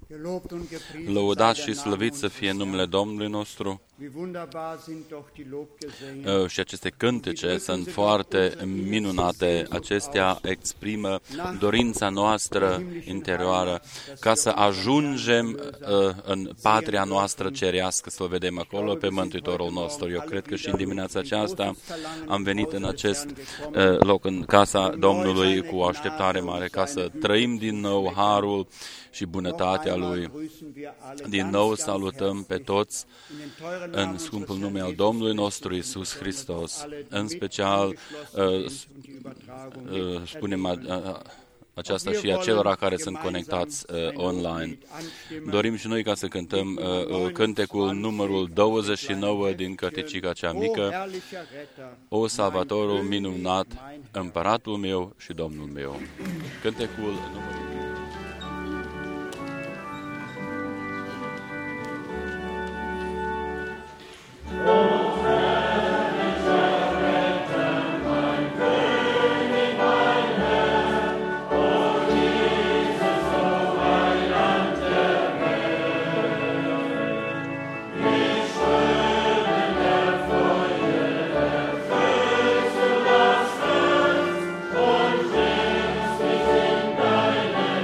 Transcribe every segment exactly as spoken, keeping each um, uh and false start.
Lăudat și slăvit să fie numele Domnului nostru. Și aceste cântece sunt foarte minunate. Acestea exprimă dorința noastră interioară ca să ajungem în patria noastră cerească, să-L vedem acolo pe Mântuitorul nostru. Eu cred că și în dimineața aceasta am venit în acest loc, în casa Domnului, cu o așteptare mare, ca să trăim din nou harul și bunătatea Lui. Din nou salutăm pe toți în scumpul nume al Domnului nostru Iisus Hristos. În special spunem aceasta și acelora care sunt conectați online. Dorim și noi ca să cântăm cântecul numărul douăzeci și nouă din Cărticica cea mică. O, Salvatorul minunat, Împăratul meu și Domnul meu. Cântecul numărul Und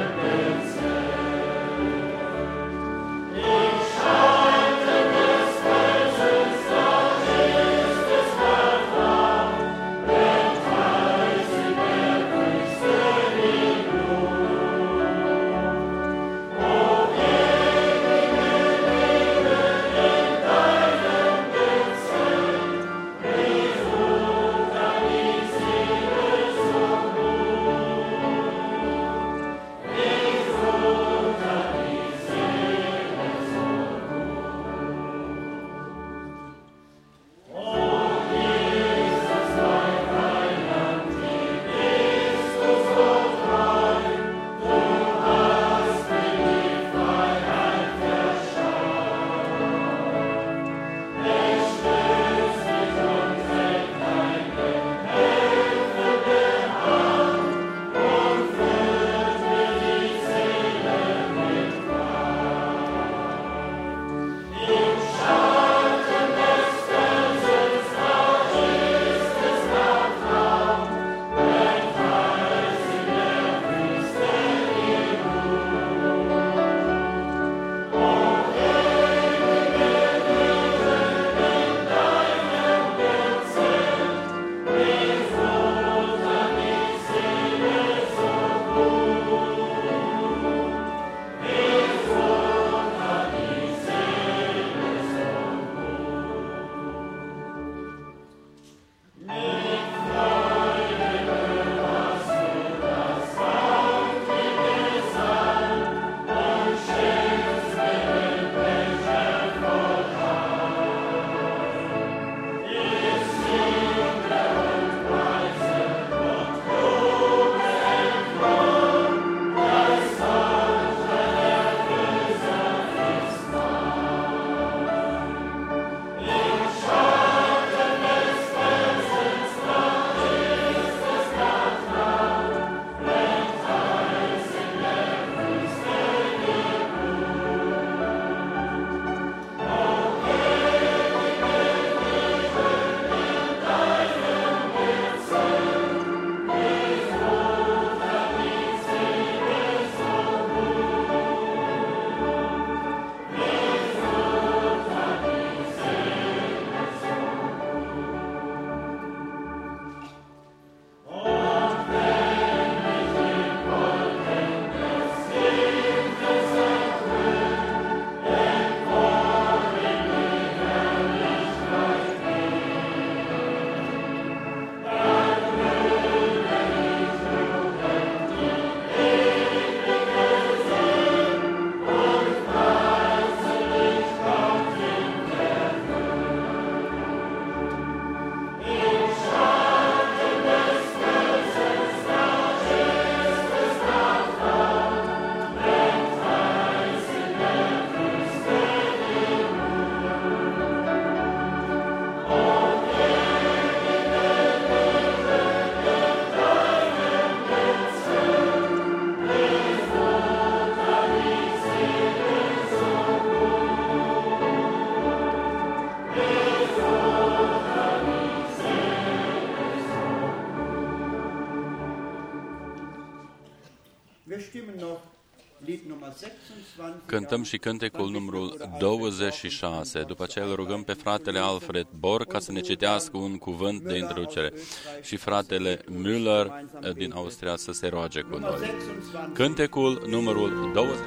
Cântăm și cântecul numărul douăzeci și șase. După aceea îl rugăm pe fratele Alfred Bor ca să ne citească un cuvânt de introducere și fratele Müller din Austria să se roage cu noi. Cântecul numărul douăzeci.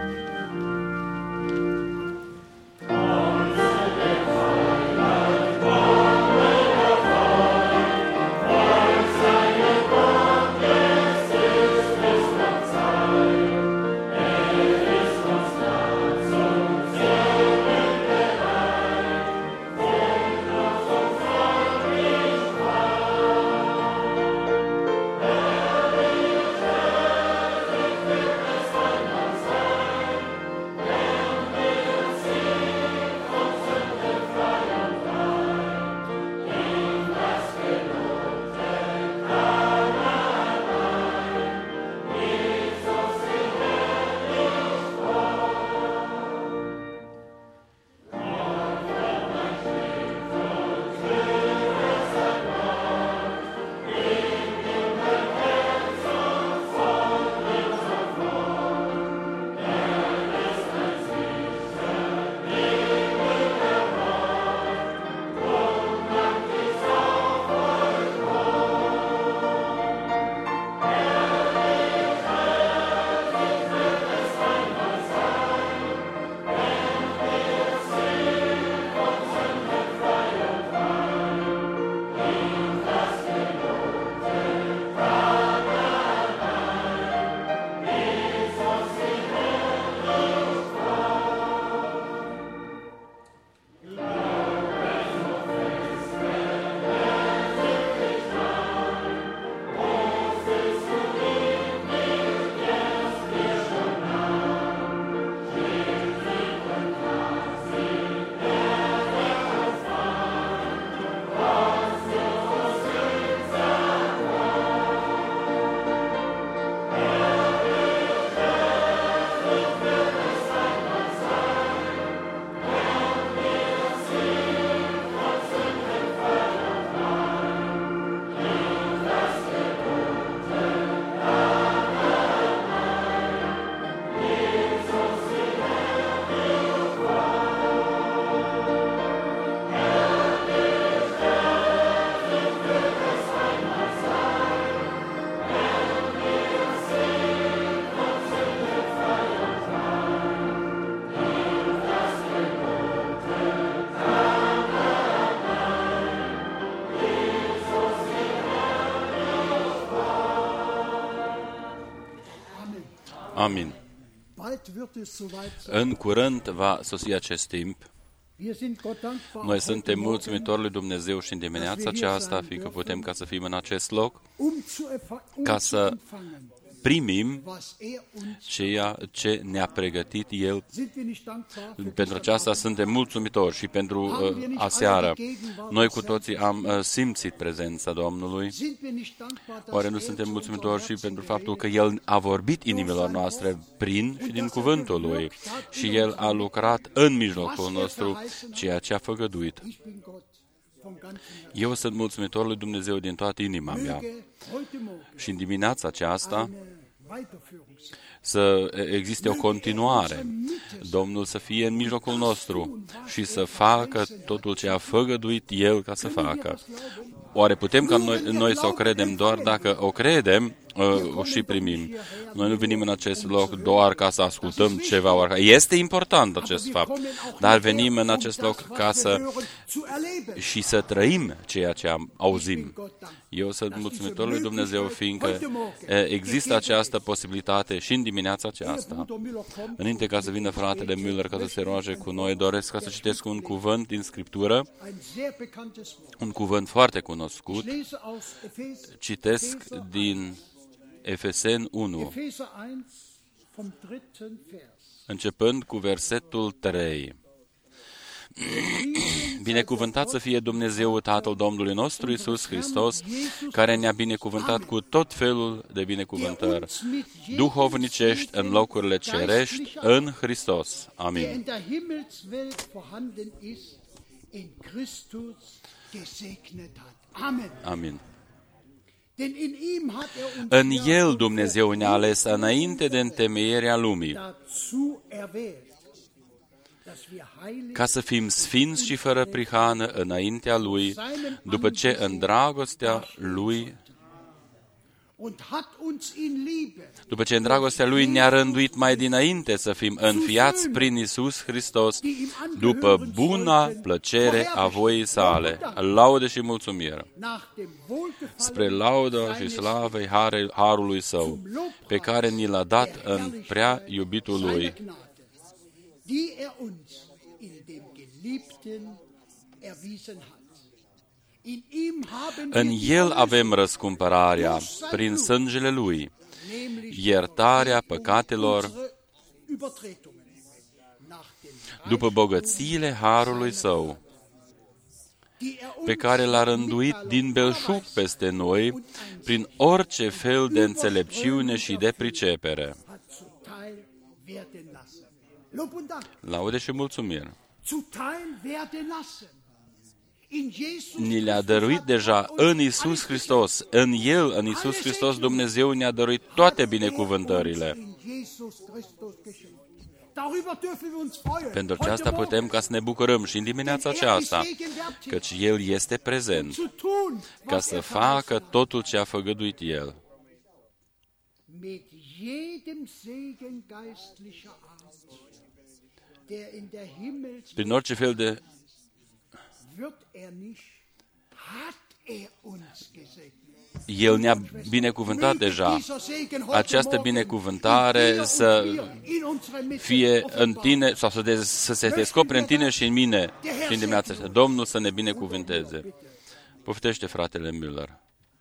Amin. În curând va sosi acest timp. Noi suntem mulțumitori lui Dumnezeu și în dimineața aceasta, fiindcă putem ca să fim în acest loc, ca să primim ceea ce ne-a pregătit El. Pentru aceasta suntem mulțumitori și pentru uh, aseară. Noi cu toții am uh, simțit prezența Domnului. Oare nu suntem mulțumitori și pentru faptul că El a vorbit inimilor noastre prin și din cuvântul Lui și El a lucrat în mijlocul nostru ceea ce a făgăduit. Eu sunt mulțumitor lui Dumnezeu din toată inima mea. Și în dimineața aceasta să existe o continuare. Domnul să fie în mijlocul nostru și să facă totul ce a făgăduit El ca să facă. Oare putem ca noi, noi să o credem doar dacă o credem, o și primim? Noi nu venim în acest loc doar ca să ascultăm ceva. Este important acest fapt, dar venim în acest loc ca să și să trăim ceea ce am, auzim. Eu sunt mulțumitor lui Dumnezeu, fiindcă există această posibilitate și în dimineața aceasta. Înainte ca să vină fratele Müller ca să se roage cu noi, doresc ca să citesc un cuvânt din Scriptură, un cuvânt foarte cunoscut. Citesc din Efeseni unu, începând cu versetul trei. Binecuvântat să fie Dumnezeu Tatăl Domnului nostru Iisus Hristos, care ne-a binecuvântat cu tot felul de binecuvântări duhovnicești în locurile cerești în Hristos. Amin. Amin. În El Dumnezeu ne-a ales înainte de întemeierea lumii, ca să fim sfinți și fără prihană înaintea Lui, după ce în dragostea Lui După ce în dragostea Lui ne-a rânduit mai dinainte să fim înfiați prin Iisus Hristos, după buna plăcere a voii sale, laudă și mulțumire, spre laudă și slavei harului Său, pe care ni l-a dat în prea iubitul Lui. În El avem răscumpărarea, prin sângele Lui, iertarea păcatelor, după bogățiile harului Său, pe care l-a rânduit din belșug peste noi, prin orice fel de înțelepciune și de pricepere. Laude și mulțumiri! Ni le-a dăruit deja în Iisus Hristos. În El, în Iisus Hristos, Dumnezeu ne-a dăruit toate binecuvântările. Pentru aceasta putem ca să ne bucurăm și în dimineața aceasta, căci El este prezent, ca să facă totul ce a făgăduit El. Prin orice fel de El ne-a binecuvântat deja. Această binecuvântare să fie în tine, sau să, de, să se descopere în tine și în mine și în dimineața asta. Domnul să ne binecuvânteze. Poftește fratele Müller.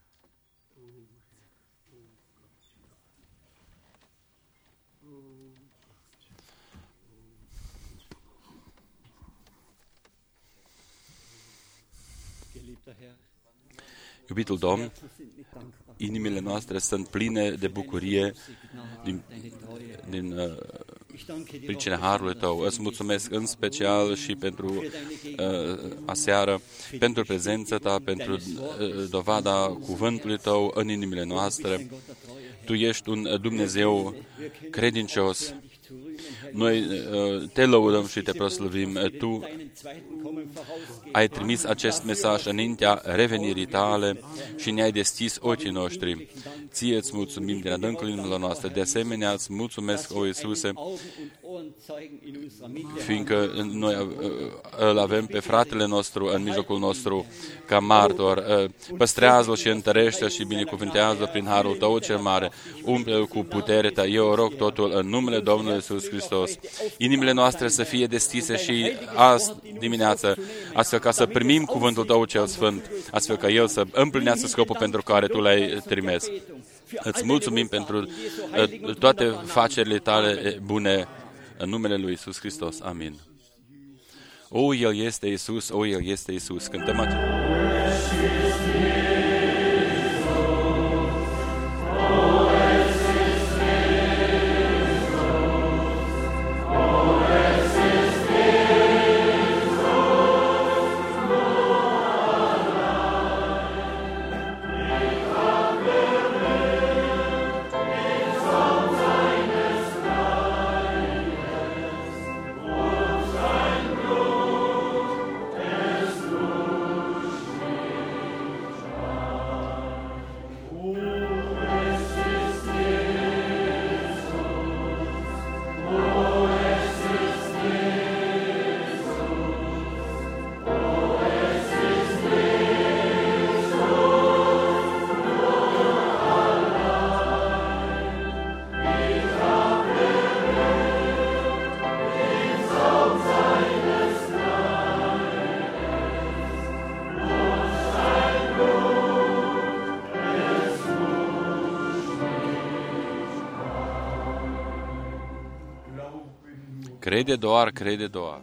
Iubitul Domn, inimile noastre sunt pline de bucurie din, din uh, pricina harului Tău. Îți mulțumesc în special și pentru uh, aseară, pentru prezența Ta, pentru uh, dovada cuvântului Tău în inimile noastre. Tu ești un Dumnezeu credincios. Noi uh, te lăudăm și te proslăvim. Tu ai trimis acest mesaj înaintea revenirii Tale și ne-ai deschis ochii noștri. Ție îți mulțumim din adâncul inimilor noastre. De asemenea, îți mulțumesc, o Iisuse, fiindcă noi îl avem pe fratele nostru în mijlocul nostru ca martor. Păstrează-l și întărește-l și binecuvântează prin harul Tău cel mare. Umple-l cu puterea Ta. Eu rog totul în numele Domnului Iisus Hristos. Inimile noastre să fie deschise și azi dimineață, astfel ca să primim cuvântul Tău cel Sfânt, astfel ca El să împlinească scopul pentru care Tu L-ai trimis. Îți mulțumim pentru uh, toate facerile Tale bune în numele Lui Iisus Hristos. Amin. O, El este Iisus, o, El este Iisus. Cântăm acest. Crede doar, crede doar.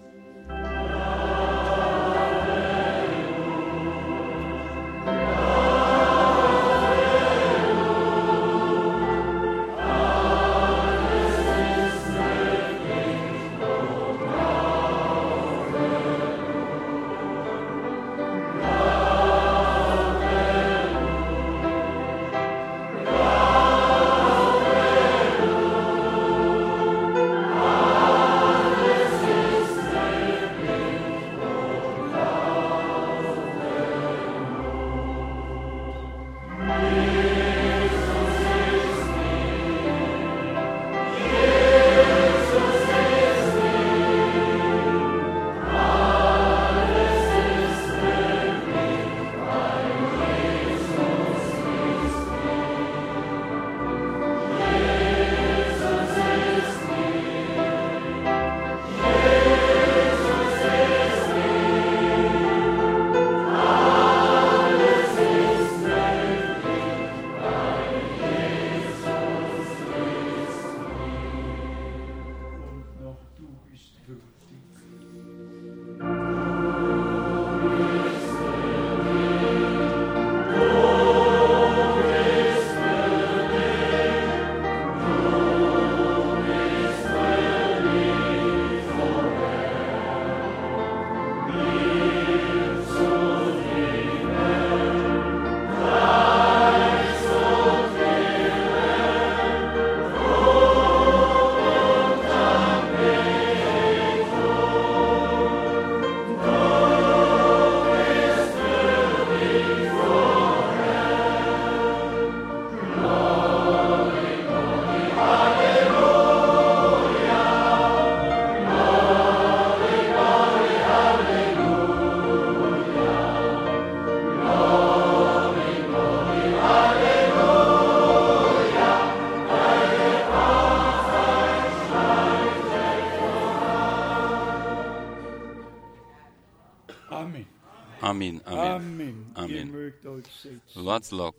Amin, amin, amin. Luați loc.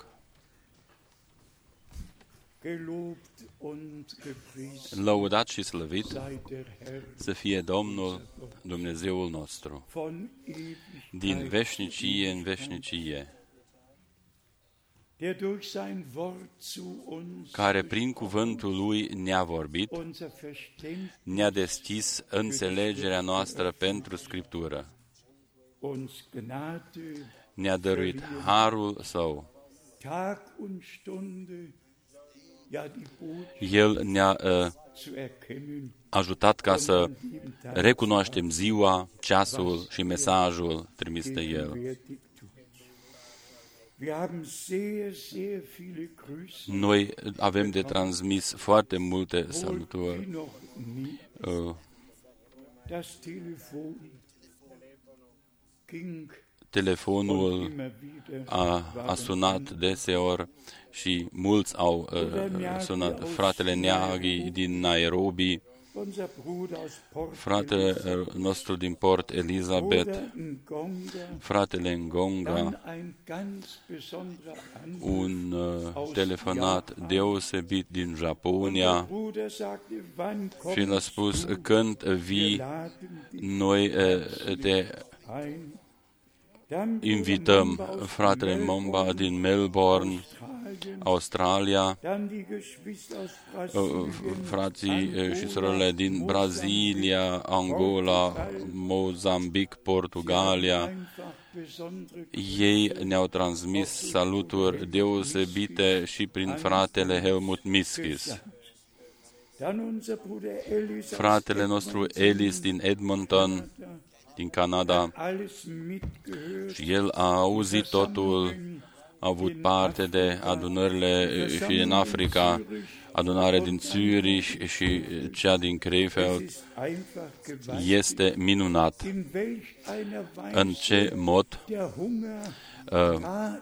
Lăudat și slăvit să fie Domnul Dumnezeul nostru, din veșnicie în veșnicie, care prin cuvântul Lui ne-a vorbit, ne-a deschis înțelegerea noastră pentru Scriptură, ne-a dăruit harul Său. El ne-a uh, ajutat ca să recunoaștem ziua, ceasul și mesajul trimis de El. Noi avem de transmis foarte multe salutări. Uh, telefonul a, a sunat deseori și mulți au uh, sunat. Fratele Neaghi din Nairobi, fratele nostru din Port Elizabeth, fratele Ngonga, un uh, telefonat deosebit din Japonia și l-a spus, când vii, noi uh, te invităm. Fratele Momba din Melbourne, Australia, frații și surorile din Brazilia, Angola, Mozambic, Portugalia, ei ne-au transmis saluturi deosebite și prin fratele Helmut Miskis. Fratele nostru Ellis din Edmonton, din Canada, și el a auzit totul, a avut parte de adunările și în Africa, adunarea din Zürich și cea din Krefeld. Este minunat în ce mod uh,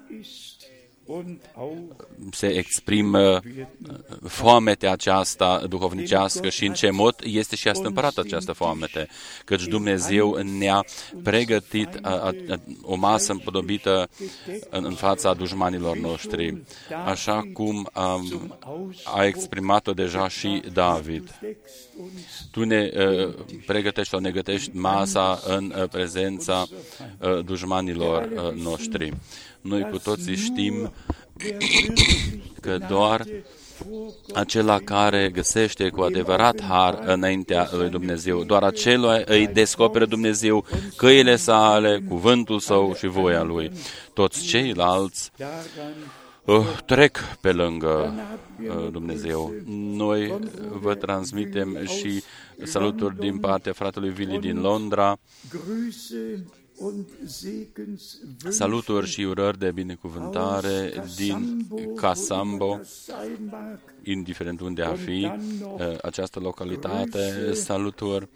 se exprimă foametea aceasta duhovnicească și în ce mod este și astâmpărată această foamete, căci Dumnezeu ne-a pregătit a, a, a, o masă împodobită în, în fața dușmanilor noștri, așa cum a, a exprimat-o deja și David. Tu ne uh, pregătești sau ne gătești masa în uh, prezența uh, dușmanilor uh, noștri. Noi cu toții știm că doar acela care găsește cu adevărat har înaintea lui Dumnezeu, doar acela îi descoperă Dumnezeu căile sale, cuvântul Său și voia Lui. Toți ceilalți uh, trec pe lângă uh, Dumnezeu. Noi vă transmitem și saluturi din partea fratelui Willy din Londra, saluturi și urări de binecuvântare din Kasambo, indiferent unde ar fi această localitate, saluturi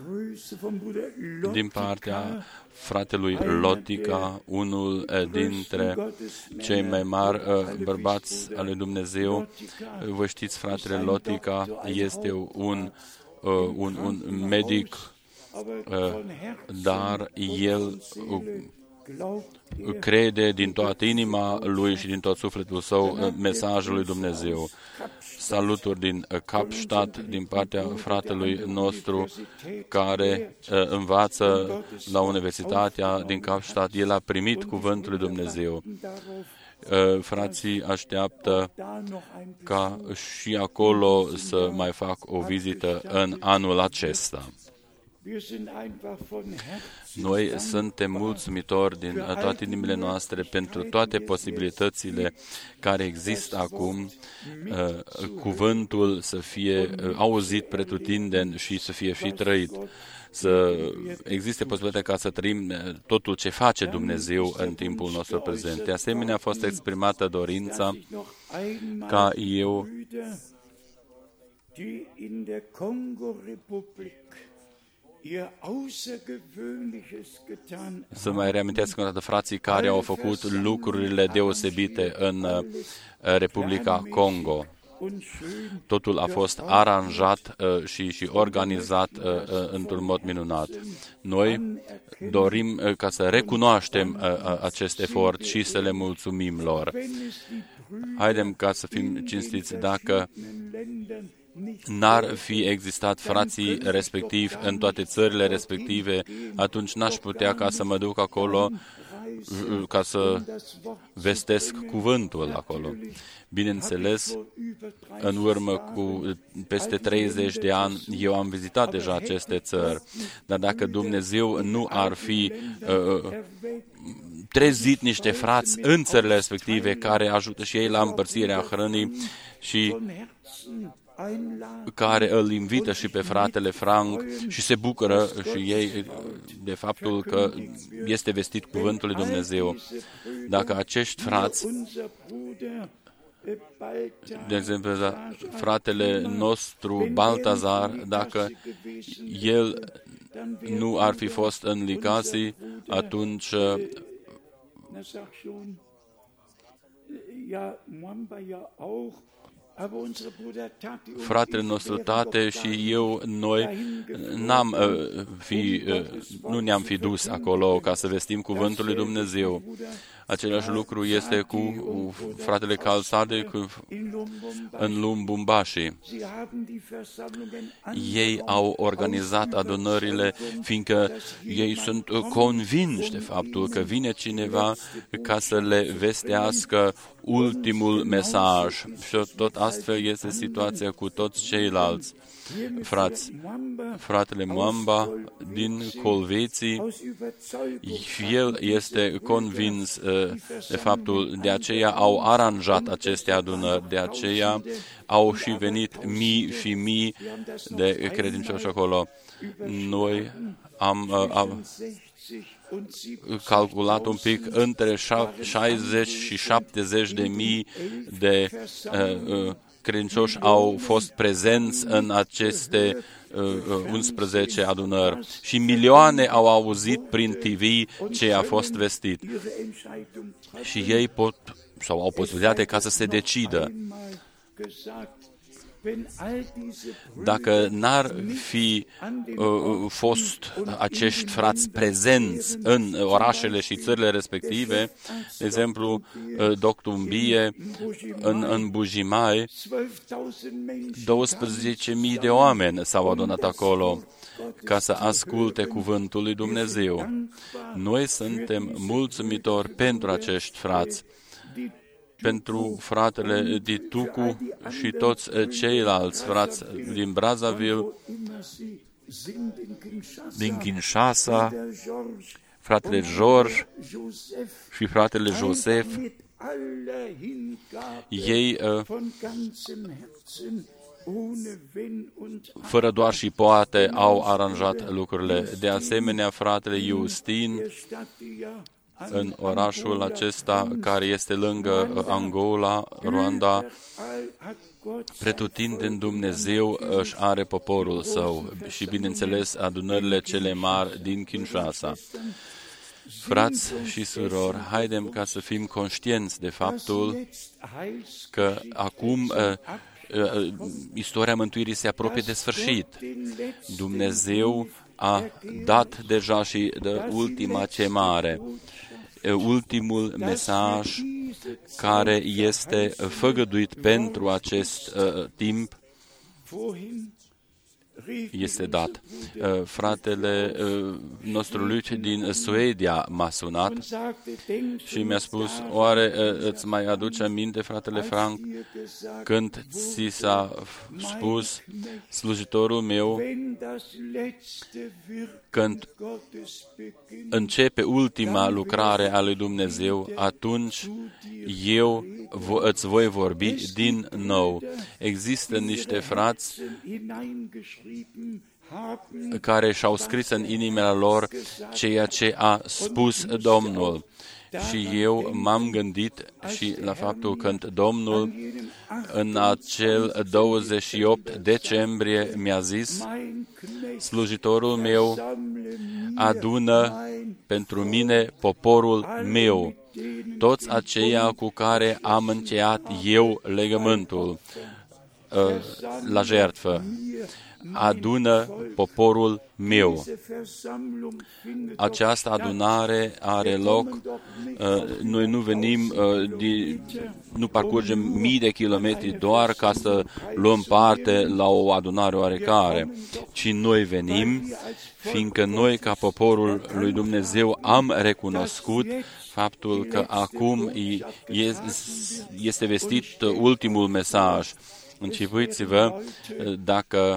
din partea fratelui Lotica, unul dintre cei mai mari bărbați al lui Dumnezeu. Vă știți, fratele Lotica este un, un, un medic, dar el crede din toată inima lui și din tot sufletul său mesajul lui Dumnezeu. Saluturi din Kapstadt, din partea fratelui nostru care învață la Universitatea din Kapstadt. El a primit cuvântul lui Dumnezeu. Frații așteaptă ca și acolo să mai fac o vizită în anul acesta. Noi suntem mulțumitori din toate inimile noastre pentru toate posibilitățile care există acum, cuvântul să fie auzit pretutindeni și să fie și trăit. Să existe posibilitatea ca să trăim totul ce face Dumnezeu în timpul nostru prezent. De asemenea, a fost exprimată dorința ca eu să mai reamintesc încă o dată frații care au făcut lucrurile deosebite în Republica Congo. Totul a fost aranjat uh, și, și organizat uh, uh, într-un mod minunat. Noi dorim uh, ca să recunoaștem uh, acest efort și să le mulțumim lor. Haidem ca să fim cinstiți, dacă n-ar fi existat frații respectiv în toate țările respective, atunci n-aș putea ca să mă duc acolo ca să vestesc cuvântul acolo. Bineînțeles, în urmă cu peste treizeci de ani, eu am vizitat deja aceste țări, dar dacă Dumnezeu nu ar fi uh, trezit niște frați în țările respective care ajută și ei la împărțirea hrănii și care îl invită și pe fratele Frank și se bucură și ei de faptul că este vestit cuvântul lui Dumnezeu. Dacă acești frați, de exemplu, fratele nostru Baltazar, dacă el nu ar fi fost în Licasi, atunci fratele nostru tate și eu, noi n-am, uh, fi, uh, nu ne-am fi dus acolo ca să vestim cuvântul lui Dumnezeu. Același lucru este cu fratele Calzade în Lumbumbashi. Ei au organizat adunările, fiindcă ei sunt convinși de faptul că vine cineva ca să le vestească ultimul mesaj. Și tot astfel este situația cu toți ceilalți frați. Fratele Mwamba din Colveții, el este convins de faptul, de aceea au aranjat aceste adunări, de aceea au și venit mii și mii de credincioși acolo. Noi am, am calculat un pic între șaizeci și șaptezeci de mii de uh, credincioși au fost prezenți în aceste uh, unsprezece adunări și milioane au auzit prin T V ce a fost vestit. Și ei pot sau au posibilitatea ca să se decidă. Dacă n-ar fi uh, fost acești frați prezenți în orașele și țările respective, de exemplu, uh, Doctumbie, în, în Bujimai, douăsprezece mii de oameni s-au adunat acolo ca să asculte cuvântul lui Dumnezeu. Noi suntem mulțumitori pentru acești frați, pentru fratele Ditucu și toți ceilalți frați din Brazzaville, din Kinshasa, fratele George și fratele Joseph. Ei, fără doar și poate, au aranjat lucrurile. De asemenea, fratele Justin, în orașul acesta care este lângă Angola, Rwanda, pretutindeni Dumnezeu își are poporul său și, bineînțeles, adunările cele mari din Kinshasa. Frați și surori, haidem ca să fim conștienți de faptul că acum istoria mântuirii se apropie de sfârșit. Dumnezeu a dat deja și de ultima chemare, ultimul mesaj care este făgăduit pentru acest uh, timp este dat. Uh, fratele uh, nostru Luc din Suedia m-a sunat și mi-a spus, oare uh, îți mai aduce aminte, fratele Frank, când ți s-a spus, slujitorul meu, când începe ultima lucrare a lui Dumnezeu, atunci eu îți voi vorbi din nou. Există niște frați care și-au scris în inimile lor ceea ce a spus Domnul. Și eu m-am gândit și la faptul că Domnul în acel douăzeci și opt decembrie mi-a zis, slujitorul meu adună pentru mine poporul meu, toți aceia cu care am încheiat eu legământul la jertfă. Adună poporul meu. Această adunare are loc, noi nu venim, nu parcurgem mii de kilometri doar ca să luăm parte la o adunare oarecare, ci noi venim, fiindcă noi ca poporul lui Dumnezeu am recunoscut faptul că acum este vestit ultimul mesaj. Închipuiți-vă dacă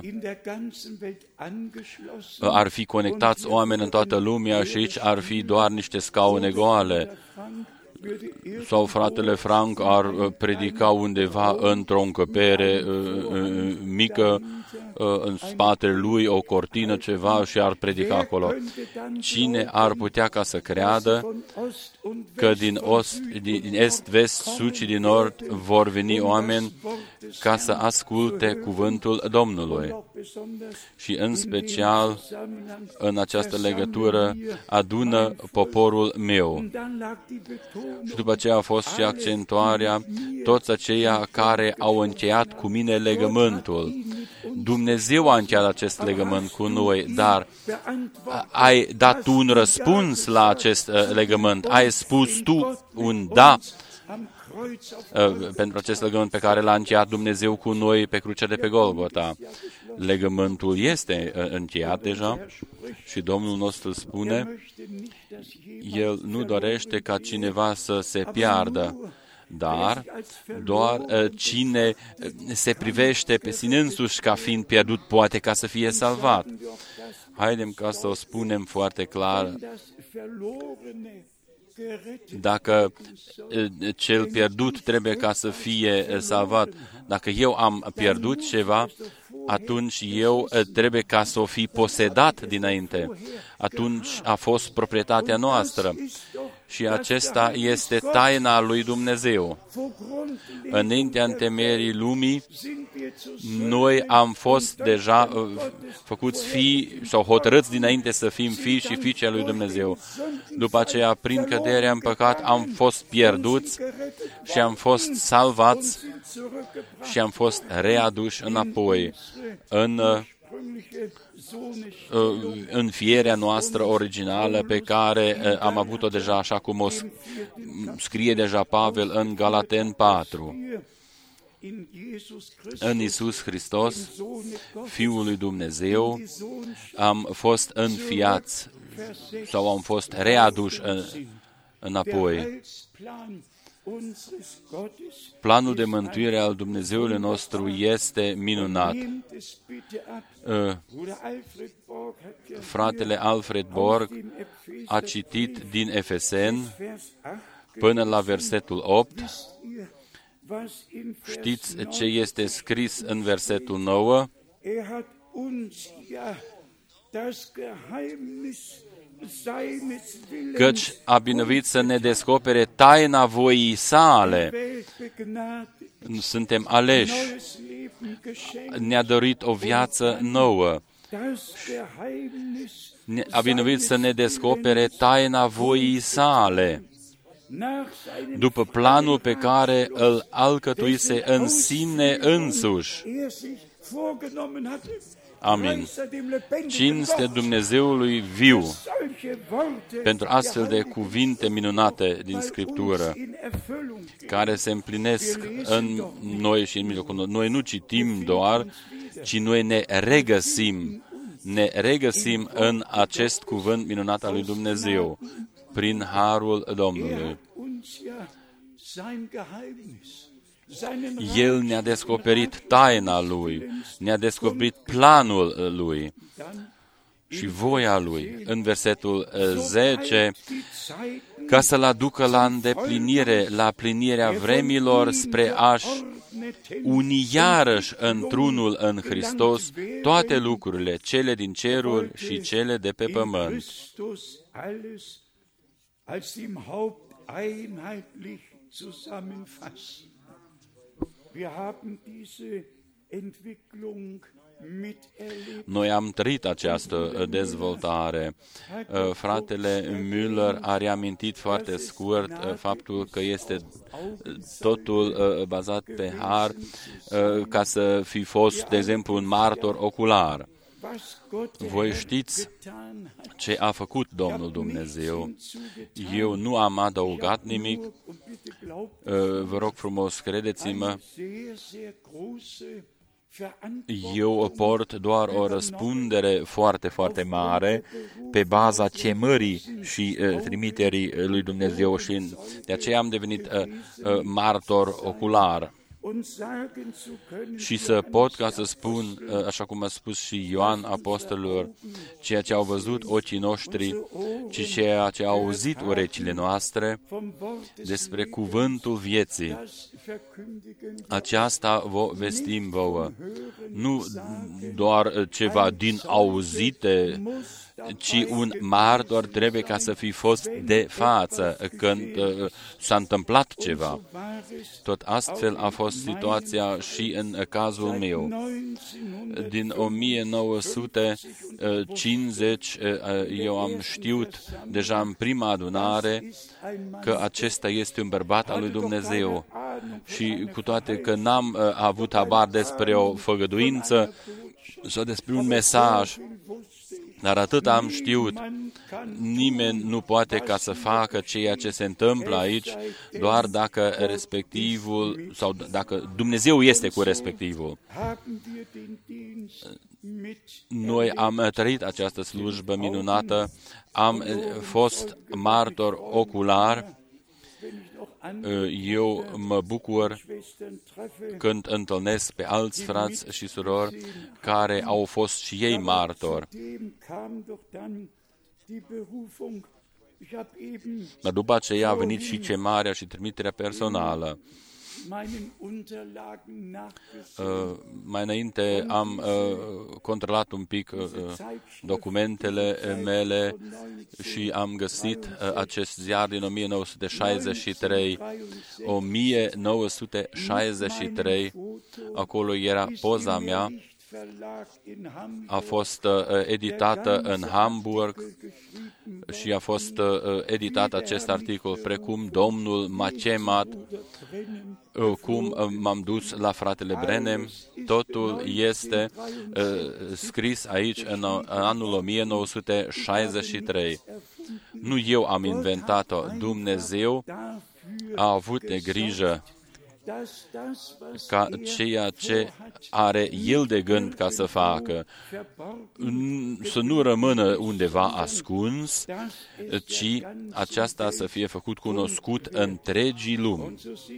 ar fi conectați oameni în toată lumea și aici ar fi doar niște scaune goale. Sau fratele Frank ar predica undeva într-o încăpere mică, în spatele lui o cortină, ceva, și ar predica acolo. Cine ar putea ca să creadă că din, ost, din est, vest, sud și din nord vor veni oameni ca să asculte cuvântul Domnului? Și în special în această legătură, adună poporul meu. Și după aceea a fost și accentuarea, toți aceia care au încheiat cu mine legământul. Dumnezeu a încheiat acest legământ cu noi, dar ai dat tu un răspuns la acest legământ, ai spus tu un da pentru acest legământ pe care l-a încheiat Dumnezeu cu noi pe crucea de pe Golgota. Legământul este încheiat deja și Domnul nostru spune, El nu dorește ca cineva să se piardă, dar doar uh, cine se privește pe sine însuși ca fiind pierdut poate ca să fie salvat. Haidem ca să o spunem foarte clar. Dacă uh, cel pierdut trebuie ca să fie uh, salvat, dacă eu am pierdut ceva, atunci eu uh, trebuie ca să o fi posedat dinainte. Atunci a fost proprietatea noastră. Și acesta este taina lui Dumnezeu. Înaintea întemeierii lumii, noi am fost deja uh, făcuți fii sau hotărâți dinainte să fim fii și fiice lui Dumnezeu. După aceea, prin căderea în păcat, am fost pierduți și am fost salvați și am fost readuși înapoi în uh, în fierea noastră originală pe care am avut-o deja, așa cum o scrie deja Pavel în Galaten patru. În Iisus Hristos, Fiul lui Dumnezeu, am fost înfiați sau am fost readuși în, înapoi. Planul de mântuire al Dumnezeului nostru este minunat. Fratele Alfred Borg a citit din Efeseni până la versetul opt. Știți ce este scris în versetul nouă? Căci a binevoit să ne descopere taina voii sale. Suntem aleși. Ne-a dorit o viață nouă. A binevoit să ne descopere taina voii sale, după planul pe care îl alcătuise în sine însuși. Amin. Cinste Dumnezeului viu pentru astfel de cuvinte minunate din Scriptură, care se împlinesc în noi și în mijlocul nostru. Noi nu citim doar, ci noi ne regăsim, ne regăsim în acest cuvânt minunat al lui Dumnezeu, prin harul Domnului. El ne-a descoperit taina Lui, ne-a descoperit planul Lui și voia Lui. În versetul zece, ca să-L aducă la îndeplinire, la plinirea vremilor, spre a-și uni iarăși într-unul în Hristos toate lucrurile, cele din ceruri și cele de pe pământ. Noi am trăit această dezvoltare. Fratele Müller a reamintit foarte scurt faptul că este totul bazat pe har, ca să fi fost, de exemplu, un martor ocular. Voi știți ce a făcut Domnul Dumnezeu. Eu nu am adăugat nimic. Vă rog frumos, credeți-mă, eu port doar o răspundere foarte, foarte mare pe baza chemării și uh, trimiterii lui Dumnezeu și de aceea am devenit uh, uh, martor ocular. Și să pot ca să spun, așa cum a spus și Ioan apostolilor, ceea ce au văzut ochii noștri, ci ceea ce au auzit urechile noastre despre cuvântul vieții. Aceasta vă vestim vouă. Nu doar ceva din auzite, ci un martor trebuie ca să fi fost de față când uh, s-a întâmplat ceva. Tot astfel a fost situația și în cazul meu. Din o mie nouă sute cincizeci eu am știut deja în prima adunare că acesta este un bărbat al lui Dumnezeu. Și cu toate că n-am uh, avut habar despre o făgăduință sau despre un mesaj, dar atât am știut, nimeni nu poate ca să facă ceea ce se întâmplă aici, doar dacă respectivul, sau dacă Dumnezeu este cu respectivul. Noi am trăit această slujbă minunată, am fost martor ocular. Eu mă bucur când întâlnesc pe alți frați și surori care au fost și ei martori. Dar după aceea a venit și chemarea și trimiterea personală. Uh, mai înainte am uh, controlat un pic uh, documentele mele și am găsit uh, acest ziar din o mie nouă sute șaizeci și trei. o mie nouă sute șaizeci și trei, acolo era poza mea, a fost uh, editată în Hamburg și a fost uh, editat acest articol, precum Domnul m-a chemat, uh, cum uh, m-am dus la fratele Brenem. Totul este uh, scris aici în, în anul o mie nouă sute șaizeci și trei. Nu eu am inventat-o, Dumnezeu a avut de grijă ca ceea ce are El de gând ca să facă să nu rămână undeva ascuns, ci aceasta să fie făcut cunoscut întregii lumi.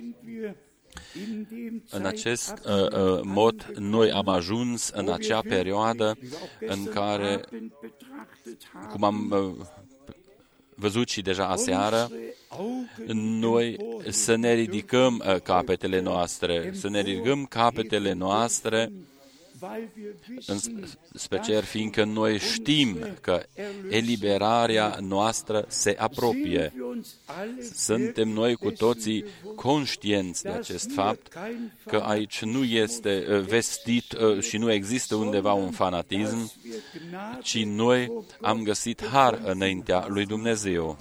În acest uh, uh, mod, noi am ajuns în acea perioadă în care, cum am uh, văzut și deja aseară, noi să ne ridicăm uh, capetele noastre, să ne ridicăm capetele noastre, în special fiindcă noi știm că eliberarea noastră se apropie. Suntem noi cu toții conștienți de acest fapt, că aici nu este vestit și nu există undeva un fanatism, ci noi am găsit har înaintea lui Dumnezeu.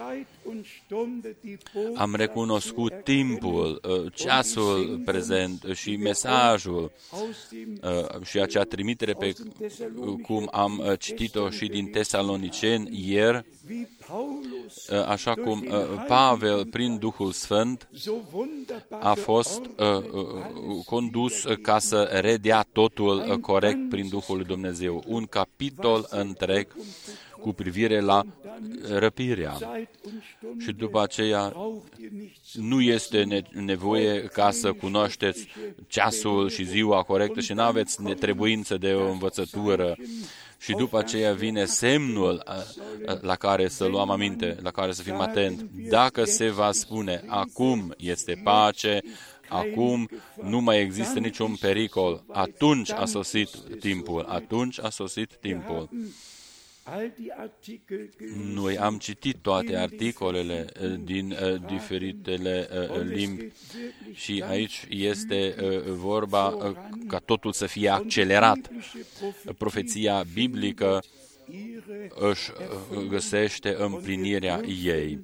Am recunoscut timpul, ceasul prezent și mesajul și acea trimitere pe cum am citit-o și din Tesaloniceni ieri, așa cum Pavel, prin Duhul Sfânt, a fost condus ca să redea totul corect prin Duhul lui Dumnezeu. Un capitol întreg cu privire la răpirea. Și după aceea nu este nevoie ca să cunoașteți ceasul și ziua corectă și nu aveți trebuință de o învățătură. Și după aceea vine semnul la care să luăm aminte, la care să fim atenți. Dacă se va spune, acum este pace, acum nu mai există niciun pericol, atunci a sosit timpul, atunci a sosit timpul. Noi am citit toate articolele din uh, diferitele uh, limbi și aici este uh, vorba uh, ca totul să fie accelerat. Profeția biblică își uh, găsește împlinirea ei.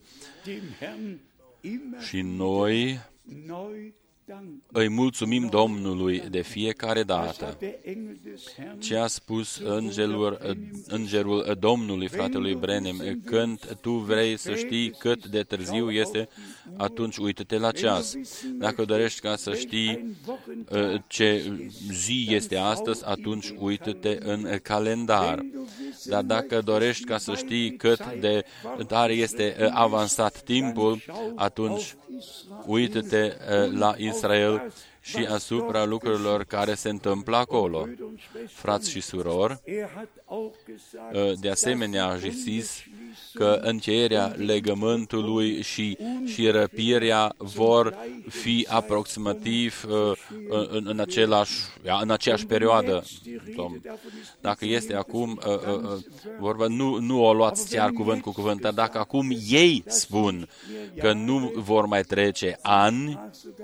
Și noi îi mulțumim Domnului de fiecare dată. Ce a spus îngerul, îngerul Domnului, fratelui Branham, când tu vrei să știi cât de târziu este, atunci uită-te la ceas. Dacă dorești ca să știi ce zi este astăzi, atunci uită-te în calendar. Dar dacă dorești ca să știi cât de tare este avansat timpul, atunci uită-te la Israel și asupra lucrurilor care se întâmplă acolo. Frați și surori, de asemenea a zis că încheierea legământului și, și răpirea vor fi aproximativ în, în, același, în aceeași perioadă. Dacă este acum vorba, nu, nu o luați chiar cuvânt cu cuvânt, dar dacă acum ei spun că nu vor mai trece ani,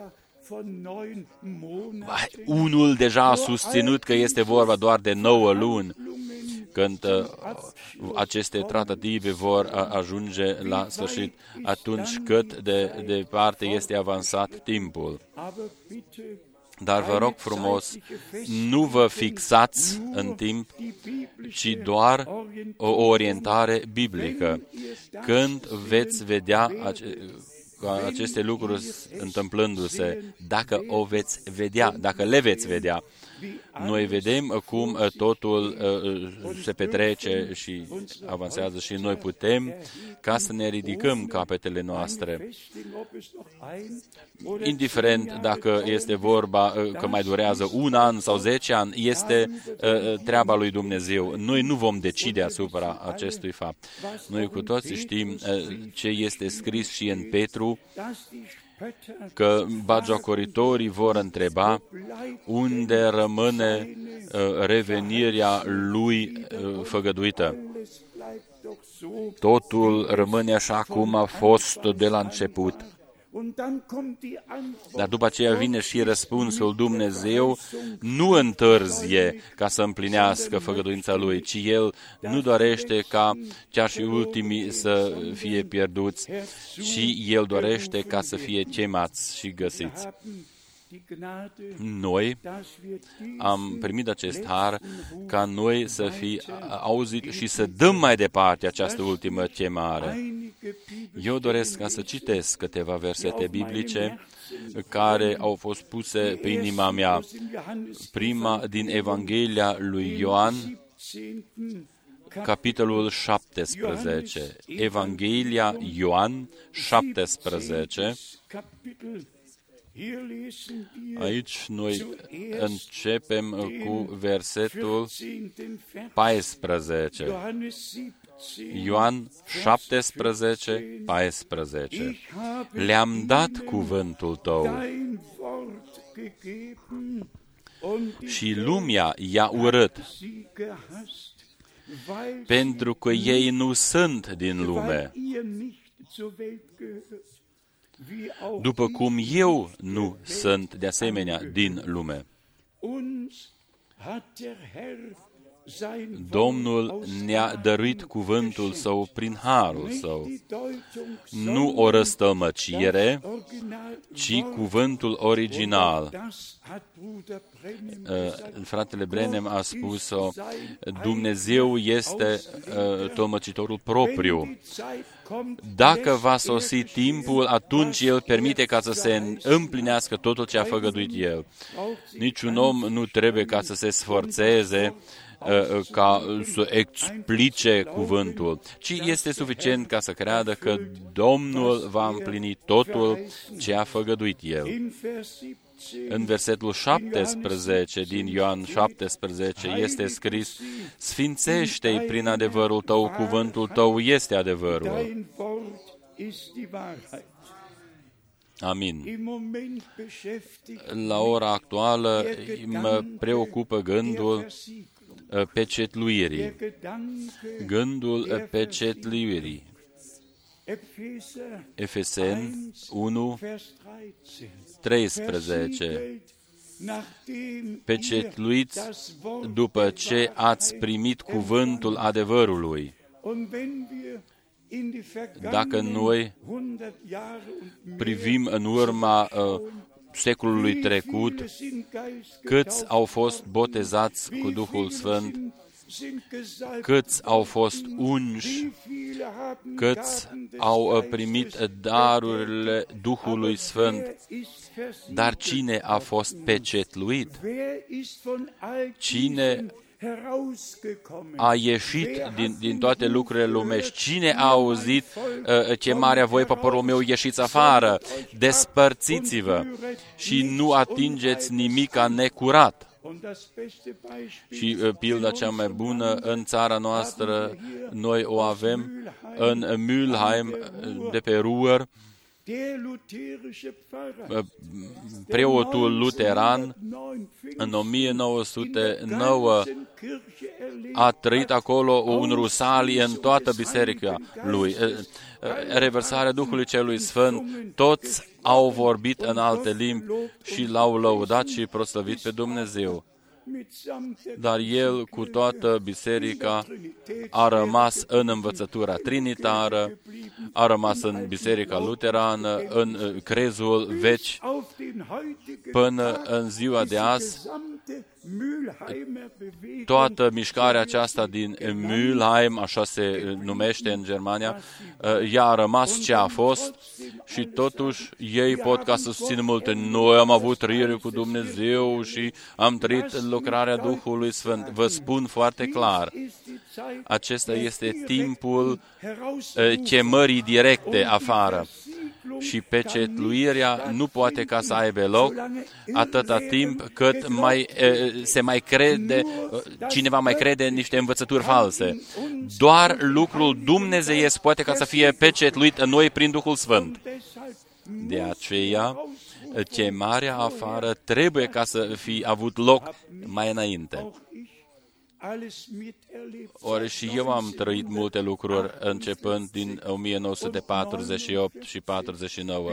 unul deja a susținut că este vorba doar de nouă luni, când uh, aceste tratative vor ajunge la sfârșit, atunci cât de departe este avansat timpul. Dar vă rog frumos, nu vă fixați în timp, ci doar o orientare biblică. Când veți vedea ace- aceste lucruri întâmplându-se, dacă o veți vedea, dacă le veți vedea, noi vedem cum totul se petrece și avansează și noi putem ca să ne ridicăm capetele noastre. Indiferent dacă este vorba că mai durează un an sau zece ani, este treaba lui Dumnezeu. Noi nu vom decide asupra acestui fapt. Noi cu toții știm ce este scris și în Petru, că bagiocoritorii vor întreba unde rămâne uh, revenirea lui uh, făgăduită. Totul rămâne așa cum a fost de la început. Dar după aceea vine și răspunsul: Dumnezeu nu întârzie ca să împlinească făgăduința Lui, ci El nu dorește ca chiar și ultimii să fie pierduți, ci El dorește ca să fie chemați și găsiți. Noi am primit acest har ca noi să fi auzit și să dăm mai departe această ultimă chemare. Eu doresc ca să citesc câteva versete biblice care au fost puse pe inima mea. Prima din Evanghelia lui Ioan, capitolul șaptesprezece. Evanghelia Ioan șaptesprezece. Aici noi începem cu versetul paisprezece. Ioan șaptesprezece, paisprezece. Le-am dat cuvântul tău și lumea i-a urât, pentru că ei nu sunt din lume, după cum eu nu sunt de asemenea din lume. Domnul ne-a dăruit cuvântul Său prin harul Său. Nu o răstălmăcire, ci cuvântul original. Fratele Branham a spus-o, Dumnezeu este tălmăcitorul propriu. Dacă va sosi timpul, atunci El permite ca să se împlinească totul ce a făgăduit El. Niciun om nu trebuie ca să se sforțeze ca să explice cuvântul, ci este suficient ca să creadă că Domnul va împlini totul ce a făgăduit El. În versetul șaptesprezece din Ioan șaptesprezece este scris, Sfințește-i prin adevărul Tău, cuvântul Tău este adevărul. Amin. La ora actuală mă preocupă gândul pecetluirii. Gândul pecetluirii. Efeseni unu, treisprezece. Pecetluiți după ce ați primit cuvântul adevărului. Dacă noi privim în urma uh, secolului trecut, câți au fost botezați cu Duhul Sfânt, câți au fost unși, câți au primit darurile Duhului Sfânt, dar cine a fost pecetluit? Cine a ieșit din, din toate lucrurile lumești? Cine a auzit uh, chemarea, voi, poporul meu, ieșiți afară, despărțiți-vă și nu atingeți nimica necurat? Și uh, pilda cea mai bună în țara noastră, noi o avem în Mülheim, de pe Ruhr, preotul luteran în o mie nouă sute nouă a trăit acolo un rusalii în toată biserica lui. Revărsarea Duhului Celui Sfânt, toți au vorbit în alte limbi și l-au lăudat și proslăvit pe Dumnezeu. Dar el, cu toată biserica, a rămas în învățătura trinitară, a rămas în biserica luterană, în crezul veci, până în ziua de azi. Toată mișcarea aceasta din Mülheim, așa se numește în Germania, ea a rămas ce a fost și totuși ei pot ca să susțină multe. Noi am avut trăire cu Dumnezeu și am trăit lucrarea Duhului Sfânt. Vă spun foarte clar, acesta este timpul chemării directe afară. Și pecetluirea nu poate ca să aibă loc atâta timp cât mai, se mai crede, cineva mai crede în niște învățături false. Doar lucrul dumnezeiesc poate ca să fie pecetluit în noi prin Duhul Sfânt. De aceea, chemarea afară trebuie ca să fie avut loc mai înainte. Ori și eu am trăit multe lucruri începând din o mie nouă sute patruzeci și opt și patruzeci și nouă.